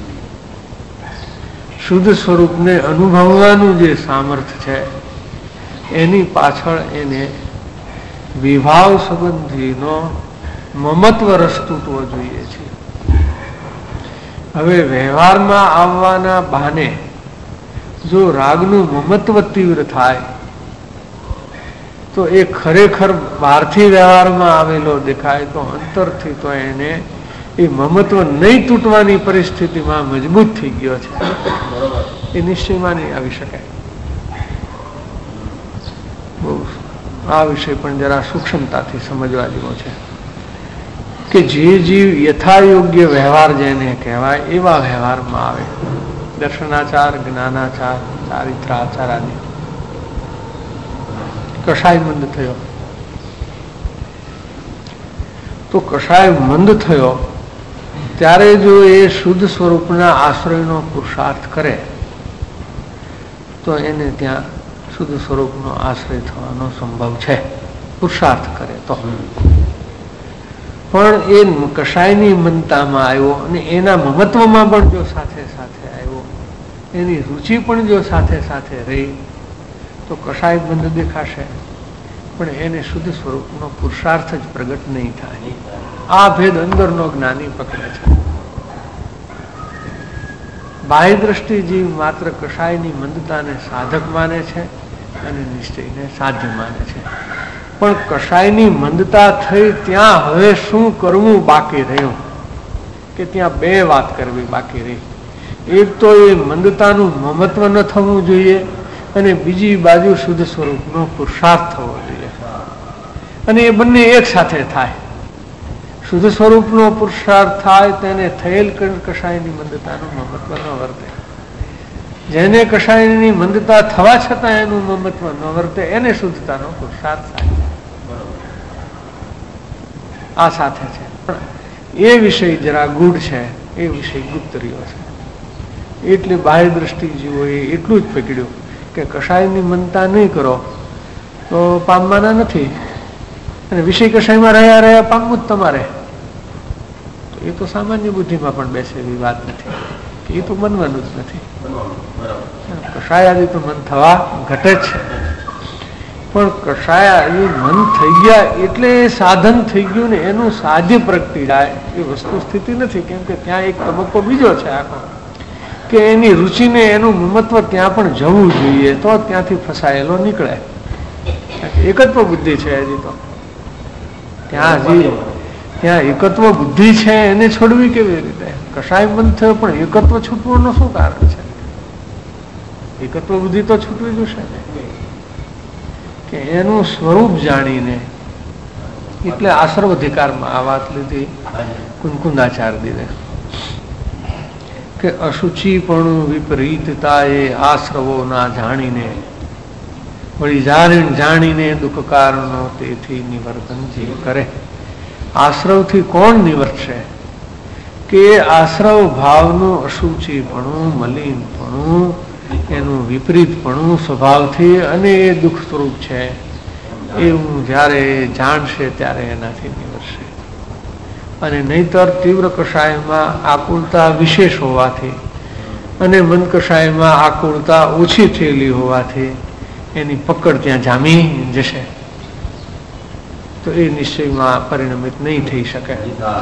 શુદ્ધ સ્વરૂપને અનુભવવાનું જે સામર્થ્ય છે એની પાછળ એને વિભાવ સંબંધીનો મમત્વ રસ તૂટવો જોઈએ છે. હવે વ્યવહારમાં આવવાના બહાને જો રાગનું મમત્વ તીવ્ર થાય તો એ ખરેખર બહારથી વ્યવહારમાં આવેલો દેખાય તો અંતરથી તો એને એ મમત્વ નહીં તૂટવાની પરિસ્થિતિમાં મજબૂત થઈ ગયો છે. એ નિશ્ચયમાં નહીં આવી શકાય. બહુ આ વિષય પણ જરા સૂક્ષ્મતાથી સમજવા જેવો છે કે જે જીવ યથાયોગ્ય વ્યવહાર જેને કહેવાય એવા વ્યવહારમાં આવે, દર્શનાચાર, જ્ઞાનાચાર, ચારિત્રાચાર આદિ. કષાય મંદ થયો તો કષાય મંદ થયો ત્યારે જો એ શુદ્ધ સ્વરૂપના આશ્રયનો પુરુષાર્થ કરે તો એને ત્યાં શુદ્ધ સ્વરૂપનો આશ્રય થવાનો સંભવ છે, પુરુષાર્થ કરે તો. પણ એ કષાયની મંદતામાં આવ્યો અને એના મહત્વમાં પણ જો સાથે સાથે આવ્યો, એની રુચિ પણ જો સાથે સાથે રહી તો કષાય બંધ દેખાશે પણ એને શુદ્ધ સ્વરૂપનો પુરુષાર્થ જ પ્રગટ નહીં થાય. આ ભેદ અંદરનો જ્ઞાની પકડે છે. બાહ્ય દ્રષ્ટિ જીવ માત્ર કષાયની મંદતાને સાધક માને છે અને નિશ્ચયને સાધ્ય માને છે. પણ કષાયની મંદતા થઈ ત્યાં હવે શું કરવું બાકી રહ્યું કે ત્યાં બે વાત કરવી બાકી રહી. એક તો એ મંદતાનું મમત્વ ન થવું જોઈએ અને બીજી બાજુ શુદ્ધ સ્વરૂપનો પુરુષાર્થ થવો જોઈએ. અને એ બંને એક સાથે થાય. શુદ્ધ સ્વરૂપનો પુરુષાર્થ થાય તેને થયેલ કષાયની મંદતાનું મમત્વ ન વર્તે. જેને કષાયની મંદતા થવા છતાં એનું મમત્વ ન વર્તે એને શુદ્ધતાનો પુરુષાર્થ થાય. આ સાથે છે. પણ એ વિષય જરા ગૂઢ છે, એ વિષય ગુપ્ત રહ્યો છે. એટલે બાહ્ય દ્રષ્ટિ જીવોએ એટલું જ પકડ્યું કે કષાયની મંદતા નહીં કરો તો પામવાના નથી અને વિષય કષાયમાં રહ્યા રહ્યા પામવું જ તમારે. તો એ તો સામાન્ય બુદ્ધિમાં પણ બેસે એવી વાત નથી કે એ તો બનવાનું જ નથી. કષાય આદિ તો મન થવા ઘટે જ છે પણ કષાય આદિ મન થઈ ગયા એટલે એ સાધન થઈ ગયું ને એનું સાધ્ય પ્રગટી જાય એ વસ્તુ સ્થિતિ નથી. કેમ કે ત્યાં એક તબક્કો બીજો છે આખો કે એની રુચિને એનું મમત્વ ત્યાં પણ જવું જોઈએ તો ત્યાંથી ફસાયેલો નીકળે. એક જ તો બુદ્ધિ છે હજી તો ત્યાં હજી ત્યાં એકત્વ બુદ્ધિ છે એને છોડવી કેવી રીતે? કષાય બંધ થયો પણ એકત્વ છૂટવાનું શું કારણ છે? એકત્વ બુદ્ધિ તો છૂટવી જોશે ને, કે એનું સ્વરૂપ જાણીને. એટલે આશ્રવ અધિકારમાં આ વાત લીધી કુંકુંદાચાર્યદેવે કે અશુચિપણું વિપરીતતા એ આશ્રવો ના જાણીને વળી જાણીને દુઃખ કારણો તેથી નિવર્તન જીવ કરે. આશ્રવથી કોણ નિવર્તશે? કે આશ્રવ ભાવનું અશુચિપણું, મલિનપણું, એનું વિપરીતપણું સ્વભાવથી અને એ દુઃખ સ્વરૂપ છે એવું જ્યારે જાણશે ત્યારે એનાથી નિવરશે. અને નહીતર તીવ્ર કષાયમાં આકુળતા વિશેષ હોવાથી અને મંદ કષાયમાં આકુળતા ઓછી થયેલી હોવાથી એની પકડ ત્યાં જામી જશે, તો એ નિશ્ચયમાં પરિણમિત નહીં થઈ શકે.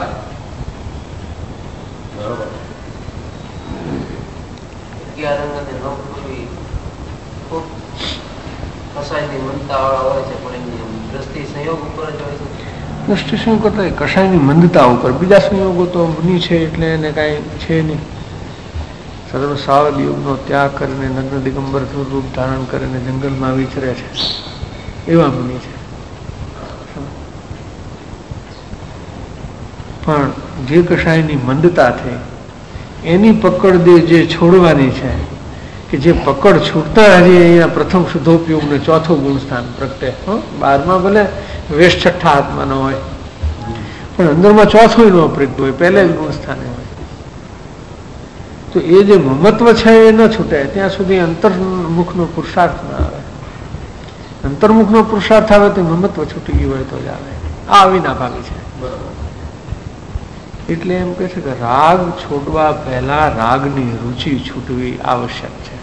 દ્રષ્ટિ સંયોગ કરતા કષાયની મંદતા ઉપર, બીજા સંયોગો તો બની છે એટલે એને કાંઈ છે નહીં. સર્વ સાવદ યોગનો ત્યાગ કરીને નગ્ન દિગંબર રૂપ ધારણ કરીને જંગલમાં વિચરે છે એવા મુનિ છે. પણ જે કષાયની મંદતા થઈ એની પકડ જે છોડવાની છે, કે જે પકડ છૂટતા હજી અહીંયા પ્રથમ શુદ્ધોપયોગ ને ચોથો ગુણસ્થાન પ્રગટે. 12માં ભલે વેશ છઠ્ઠા આત્માનો હોય પણ અંદરમાં ચોથો ન પ્રગટો હોય, પહેલે જ ગુણસ્થાને હોય. તો એ જે મમત્વ છે એ ન છૂટે ત્યાં સુધી અંતર્મુખનો પુરુષાર્થ ના આવે. અંતર્મુખનો પુરુષાર્થ આવે તો મમત્વ છૂટી ગયું હોય તો જ આવે. આ વિનાભાવી છે. એટલે એમ કહે છે કે રાગ છોડવા પહેલા રાગની રુચિ છૂટવી આવશ્યક છે,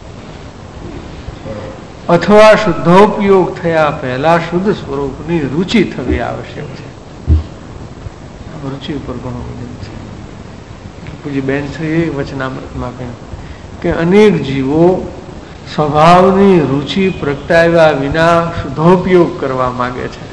અથવા શુદ્ધોપયોગ થયા પહેલા શુદ્ધ સ્વરૂપની રુચિ થવી આવશ્યક છે. રુચિ ઉપર ઘણું બધું છે. પૂજી બેન શ્રી વચનામૃતમાં કહ્યું કે અનેક જીવો સ્વભાવની રુચિ પ્રગટાવ્યા વિના શુદ્ધોપયોગ કરવા માંગે છે.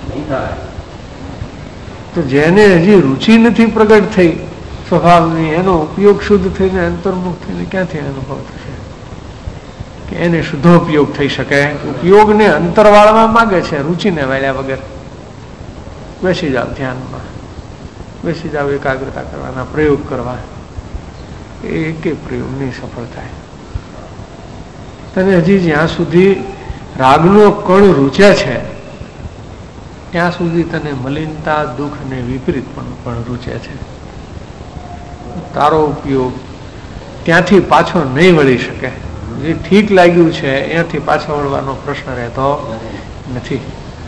તો જેને હજી રુચિ નથી પ્રગટ થઈ સ્વભાવની, એનો ઉપયોગ શુદ્ધ થઈને અંતર્મુખ થઈને ક્યાંથી અનુભવ થશે કે એને શુદ્ધોપયોગ થઈ શકે? ઉપયોગને અંતર વાળવા માંગે છે, રુચિને વાળ્યા વગર. બેસી જાવ ધ્યાનમાં, બેસી જાવ એકાગ્રતા કરવાના, પ્રયોગ કરવા, એ પ્રયોગ નહીં સફળ થાય. તને હજી જ્યાં સુધી રાગનો કણ રૂચે છે ત્યાં સુધી તને મલિનતા, દુઃખ અને વિપરીત પણ રૂચે છે. તારો ઉપયોગ ત્યાંથી પાછો નહીં વળી શકે. જે ઠીક લાગ્યું છે એનાથી પાછો વળવાનો પ્રશ્ન રહેતો નથી.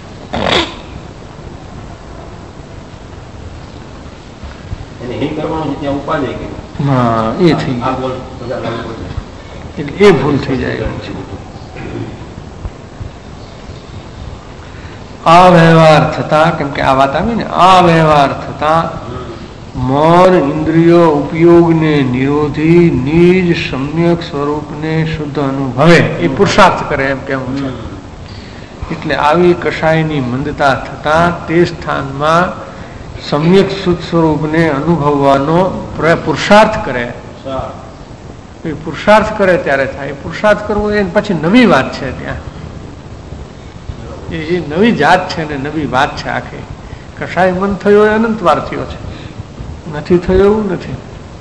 હા, એ થઈ ગયું, એટલે એ ભૂલ થઈ જાય. આ વ્યવહાર થતા, કેમ કે આ વાત આવી ને, આ વ્યવહાર થતા મન ઇન્દ્રિયો ઉપયોગને નિરોધી નિજ સમ્યક સ્વરૂપને શુદ્ધ અનુભવે એ પુરુષાર્થ કરે એમ કેવું છે. એટલે આવી કષાયની મંદતા થતા તે સ્થાનમાં સમ્યક શુદ્ધ સ્વરૂપને અનુભવવાનો પુરુષાર્થ કરે. એ પુરુષાર્થ કરે ત્યારે થાય. પુરુષાર્થ કરવો એ પછી નવી વાત છે. ત્યાં એ નવી જાત છે ને નવી વાત છે. આખી કષાય મન થયો એ અનંત વાર થયો છે, નથી થયો એવું નથી.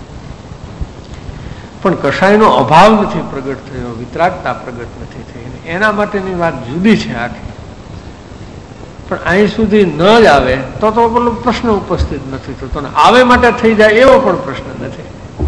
પણ કષાયનો અભાવ નથી પ્રગટ થયો, વિતરાગતા પ્રગટ નથી થઈ, એના માટેની વાત જુદી છે આખી. પણ અહીં સુધી ન જ આવે તો પેલો પ્રશ્ન ઉપસ્થિત નથી થતો, ને આવે માટે થઈ જાય એવો પણ પ્રશ્ન નથી.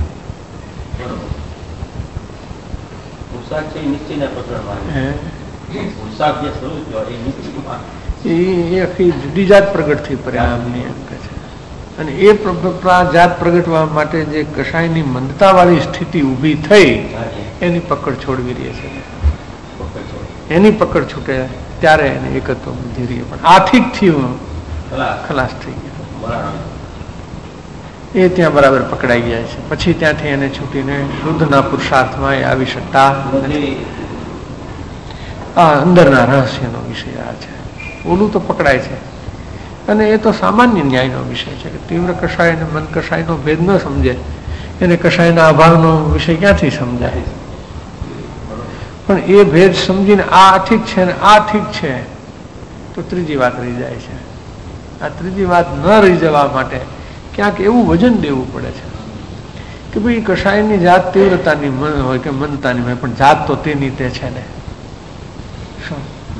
એ આખી જુદી જાત પ્રગટ થઈ પરિણામની એમ કે છે. અને એ જાત પ્રગટવા માટે જે કષાયની મંદતા વાળી સ્થિતિ ઊભી થઈ એની પકડ છોડવી રહી છે. એની પકડ છૂટે ત્યારે એને એકત્વ બુદ્ધિ રહી. પણ આથી થયું ખલાસ થઈ ગયા, એ ત્યાં બરાબર પકડાઈ ગયા છે. પછી ત્યાંથી એને છૂટીને શુદ્ધના પુરુષાર્થમાં એ આવી શકતા નથી. આ અંદરના રહસ્યનો વિષય આ છે. ઓલું તો પકડાય છે, અને એ તો સામાન્ય ન્યાયનો વિષય છે કે તીવ્ર કષાય અને મન કષાયનો ભેદ ન સમજે એને કષાયના અભાવનો વિષય ક્યાંથી સમજાય? પણ એ ભેદ સમજીને આ ઠીક છે ને આ ઠીક છે તો ત્રીજી વાત રહી જાય છે. આ ત્રીજી વાત ન રહી જવા માટે ક્યાંક એવું વજન દેવું પડે છે કે ભાઈ કષાયની જાત તીવ્રતાની હોય કે મનતાની હોય, પણ જાત તો તેની તે છે ને. શું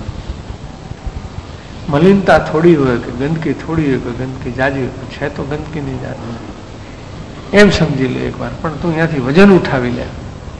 મલિનતા થોડી હોય કે ગંદકી થોડી હોય કે ગંદકી જાજી હોય, છે તો ગંદકીની જાત એમ સમજી લે એકવાર. પણ તું ત્યાંથી વજન ઉઠાવી લે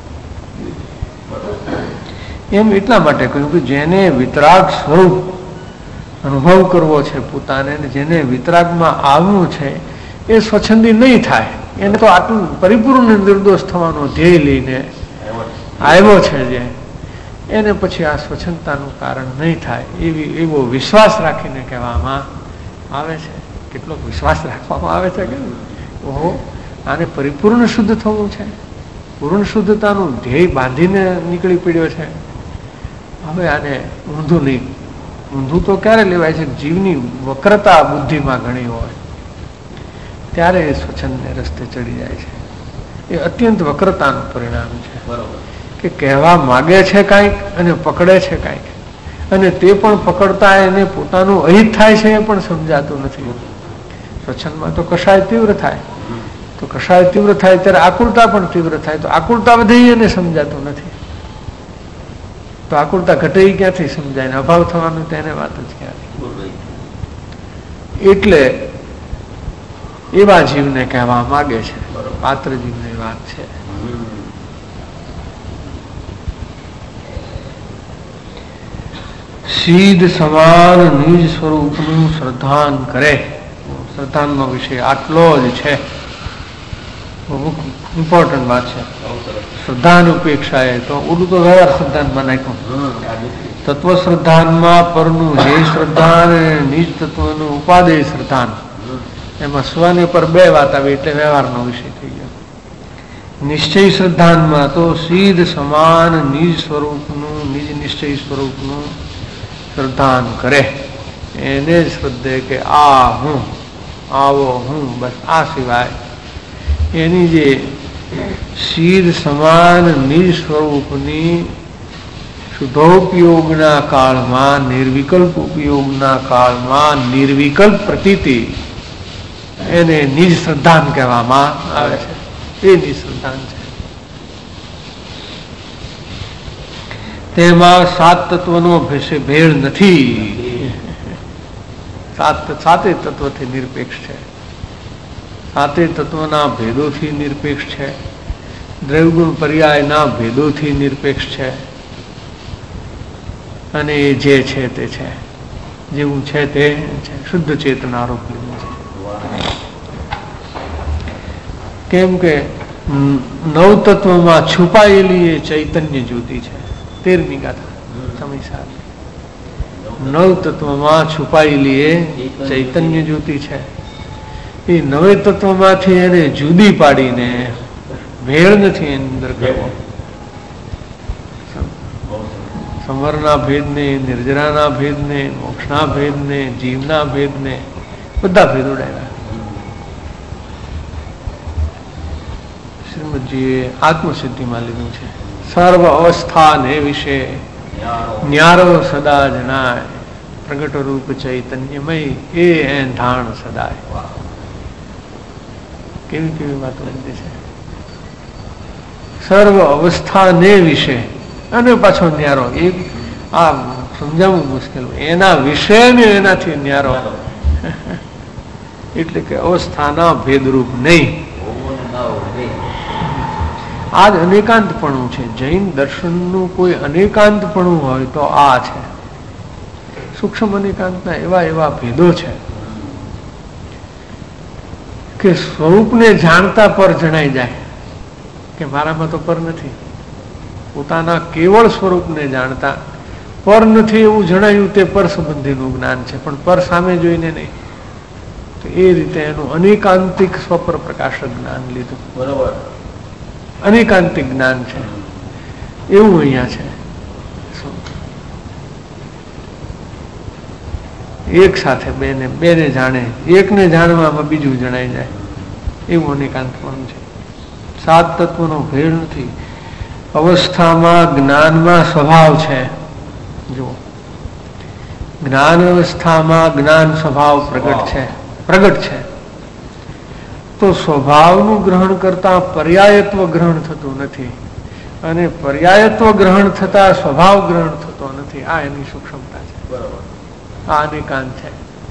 એમ એટલા માટે કહ્યું કે જેને વિતરાગ સ્વરૂપ અનુભવ કરવો છે પોતાને, જેને વિતરાગમાં આવવું છે એ સ્વચ્છંદી નહીં થાય. એને તો આટલું પરિપૂર્ણ નિર્દોષ થવાનો ધ્યેય લઈને આવ્યો છે જે, એને પછી આ સ્વચ્છંદતાનું કારણ નહીં થાય એવો વિશ્વાસ રાખીને કહેવામાં આવે છે. કેટલોક વિશ્વાસ રાખવામાં આવે છે કે ઓહો આને પરિપૂર્ણ શુદ્ધ થવું છે, પૂર્ણ શુદ્ધતાનું ધ્યેય બાંધીને નીકળી પડ્યો છે. હવે આને ઊંધું નહીં, ઊંધું તો ક્યારે લેવાય છે? જીવની વક્રતા બુદ્ધિમાં ઘણી હોય ત્યારે એ સ્વચ્છંદને રસ્તે ચડી જાય છે. એ અત્યંત વક્રતાનું પરિણામ છે કે કહેવા માગે છે કાંઈક અને પકડે છે કાંઈક, અને તે પણ પકડતા એને પોતાનું અહિત થાય છે એ પણ સમજાતું નથી. સ્વચ્છંદમાં તો કષાય તીવ્ર થાય, તો કષાય તીવ્ર થાય ત્યારે આકુળતા પણ તીવ્ર થાય, તો આકુળતા વધે એને સમજાતું નથી. તો આકુળતા ઘટે ક્યાંથી સમજાય ને અભાવ થવાનું તેને વાત જ ક્યાંથી. એટલે એવા જીવને કહેવા માંગે છે, પાત્ર જીવની વાત છે. સીધ સમાન નિજ સ્વરૂપનું શ્રદ્ધાન કરે. શ્રદ્ધાનનો વિષય આટલો જ છે, બહુ ઇમ્પોર્ટન્ટ વાત છે. શ્રદ્ધાન ઉપેક્ષા એ તો ઓલું તો વ્યવહાર શ્રદ્ધાનમાં નાખ્યું. તત્વ શ્રદ્ધાનમાં પરનું જે શ્રદ્ધાન નિજ તત્વનું ઉપાદેય શ્રદ્ધાન, એમાં સ્વને પર બે વાત આવી એટલે વ્યવહારનો વિષય થઈ ગયો. નિશ્ચય શ્રદ્ધાનમાં તો સીધ સમાન નિજ સ્વરૂપનું નિજ નિશ્ચય સ્વરૂપનું શ્રદ્ધાન કરે. એને જ શ્રદ્ધે કે આ હું, આવો હું, બસ આ સિવાય એની જે સીધ સમાન નિજ સ્વરૂપની શુદ્ધોપયોગના કાળમાં, નિર્વિકલ્પ ઉપયોગના કાળમાં નિર્વિકલ્પ પ્રતીતિ, એને નિજ શ્રદ્ધાન કહેવામાં આવે છે. એ નિજ શ્રદ્ધાન છે. તેમાં સાત તત્વનો ભેળ નથી. સાતે તત્વથી નિરપેક્ષ છે, સાતે તત્વના ભેદોથી નિરપેક્ષ છે, દ્રવ્યગુણ પર્યાયના ભેદોથી નિરપેક્ષ છે. અને એ જે છે તે છે, જેવું છે તે છે. શુદ્ધ ચેતના રૂપ લીધું છે. કેમ કે નવ તત્વમાં છુપાયેલી એ ચૈતન્ય જ્યોતિ છે. 13મી ગાથા સમય સાથે. નવ તત્વમાં છુપાયેલી એ ચૈતન્ય જ્યોતિ છે. એ નવે તત્વમાંથી એને જુદી પાડીને ભેળ નથી એની અંદર કરવો. સમરના ભેદને, નિર્જરાના ભેદને, મોક્ષના ભેદને, જીવના ભેદને બધા ભેદ ઉડાવ્યા. શ્રીમદજીએ આત્મસિદ્ધિમાં લીધું છે. સર્વ અવસ્થા ને વિશે ન્યારો સદા જણાય, પ્રગટ રૂપ ચૈતન્યમય એ એંધાણ સદાય. કેવી કેવી વાતો લીધી છે. સર્વ અવસ્થા ને વિશે અને પાછો ન્યારો, એ આ સમજાવવું મુશ્કેલ. એના વિશે ને એનાથી ન્યારો એટલે કે અવસ્થાના ભેદરૂપ નહીં. આ જ અનેકાંતપણું છે. જૈન દર્શનનું કોઈ અનેકાંતપણું હોય તો આ છે. સૂક્ષ્મ અનેકાંતના એવા એવા ભેદો છે કે સ્વરૂપને જાણતા પર જણાઈ જાય કે મારામાં તો પર નથી. પોતાના કેવળ સ્વરૂપને જાણતા પર નથી એવું જણાયું તે પર સંબંધીનું જ્ઞાન છે, પણ પર સામે જોઈને નહીં. તો એ રીતે એનું અનેકાંતિક સ્વપર પ્રકાશક જ્ઞાન લીધું. બરોબર, અનેકાંતિક જ્ઞાન છે એવું અહીંયા છે. એક સાથે બેને જાણે, એકને જાણવામાં બીજું જણાઈ જાય એવું અનેકાંતપણું છે. સાત તત્વનો ભેળ નથી. અવસ્થામાં જ્ઞાનમાં સ્વભાવ છે. જો જ્ઞાન અવસ્થામાં જ્ઞાન સ્વભાવ પ્રગટ છે તો સ્વભાવનું ગ્રહણ કરતા પર્યાયત્વ ગ્રહણ થતું નથી અને પર્યાયત્વ ગ્રહણ થતા સ્વભાવ ગ્રહણ થતો નથી. આ એની સૂક્ષ્મતા છે. આ અનેકાંત છે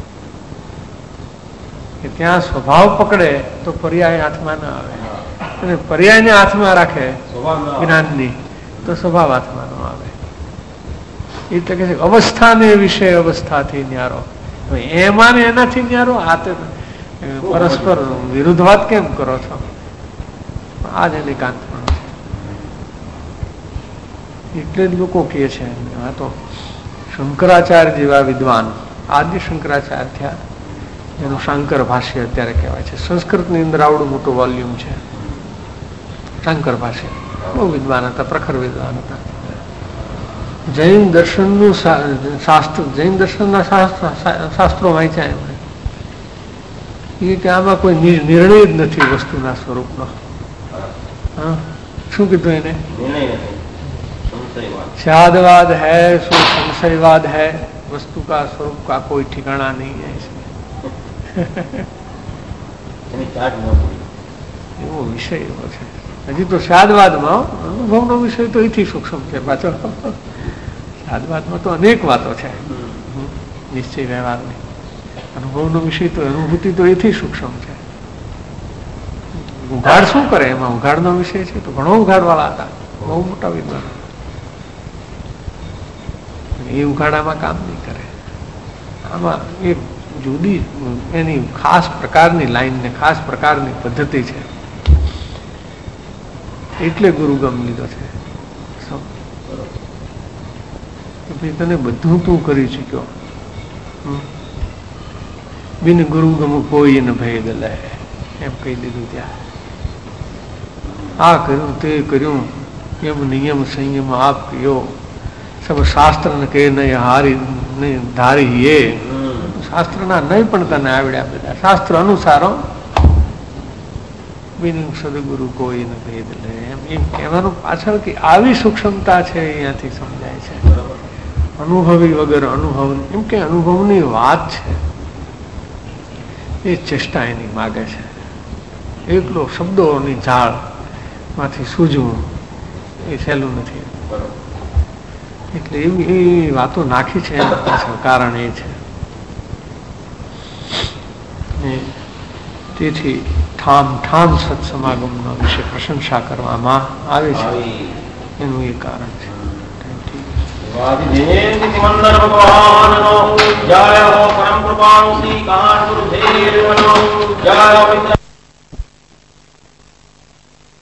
કે ત્યાં સ્વભાવ પકડે તો પર્યાય હાથમાં ના આવે અને પર્યાયને હાથમાં રાખે જ્ઞાનની તો સ્વભાવ હાથમાં ન આવે. એટલે કે અવસ્થાને વિશે અવસ્થાથી ન્યારો. એમાં ને એનાથી ન્યારો. આ તો પરસ્પર વિરુદ્ધ વાત કેમ કરો છો? આ જ એનિકાંત પણ છે. એટલે જ લોકો કહે છે આ તો શંકરાચાર્ય જેવા વિદ્વાન, આદ્ય શંકરાચાર્ય થયા, એનું શાંકર ભાષ્ય અત્યારે કહેવાય છે. સંસ્કૃતની અંદર આવડું મોટું વોલ્યુમ છે શાંકર ભાષ્ય. બહુ વિદ્વાન હતા, પ્રખર વિદ્વાન હતા. જૈન દર્શનનું શાસ્ત્ર, જૈન દર્શનના શાસ્ત્રો વાંચ્યા એમણે. એ કે આમાં કોઈ નિર્ણય જ નથી વસ્તુના સ્વરૂપનો. હા, શું કીધું એને? शादवाद है सो संशयवाद है, वस्तु का स्वरूप का कोई ठिकाना नहीं है इसमें. એવો વિષય એવો છે. હજી તો શાદવાદમાં અનુભવનો વિષય તો એથી સૂક્ષ્મ છે પાછો. શાદવાદમાં તો અનેક વાતો છે નિશ્ચય વ્યવહારની. અનુભવનો વિષય તો અનુભૂતિ તો એથી સૂક્ષ્મ છે. ઉઘાડ શું કરે એમાં? ઉઘાડનો વિષય છે તો ઘણો ઉઘાડવાળા હતા, બહુ મોટા વિદ્વાન. એ ઉઘાડામાં કામ નહીં કરે. આમાં એક જુદી એની ખાસ પ્રકારની લાઈન ને ખાસ પ્રકારની પદ્ધતિ છે. એટલે ગુરુગમ લીધો છે. ભાઈ તને બધું તું કરી ચુક્યો, બિન ગુરુગમ કોઈ ન ભેદ લે એમ કહી દીધું. ત્યાં આ કર્યું તે કર્યું, એમ નિયમ સંયમ આપ કયો, સબ શાસ્ત્ર ને કે નહીં હારી નહીં ધારી. એ શાસ્ત્રના નહીં પણ તને આવડ્યા બધા. શાસ્ત્ર અનુસારો બિન સદગુરુ કોઈ ન ભેદ લે એમ કહેવાનું પાછળ કે આવી સૂક્ષ્મતા છે અહીંયાથી સમજાય છે. અનુભવી વગર અનુભવ, એમ કે અનુભવની વાત છે એ ચેષ્ટા એની માગે છે. એકલો શબ્દોની ઝાડ માંથી સૂઝવું એ સહેલું નથી. એટલે એવી વાતો નાખી છે પાછળ કારણ એ છે. તેથી ઠામ સત્સમાગમનો વિશે પ્રશંસા કરવામાં આવે છે એનું એ કારણ છે. જય હો પરમ કૃપાળુ શ્રી કાનપુર દેવનો જય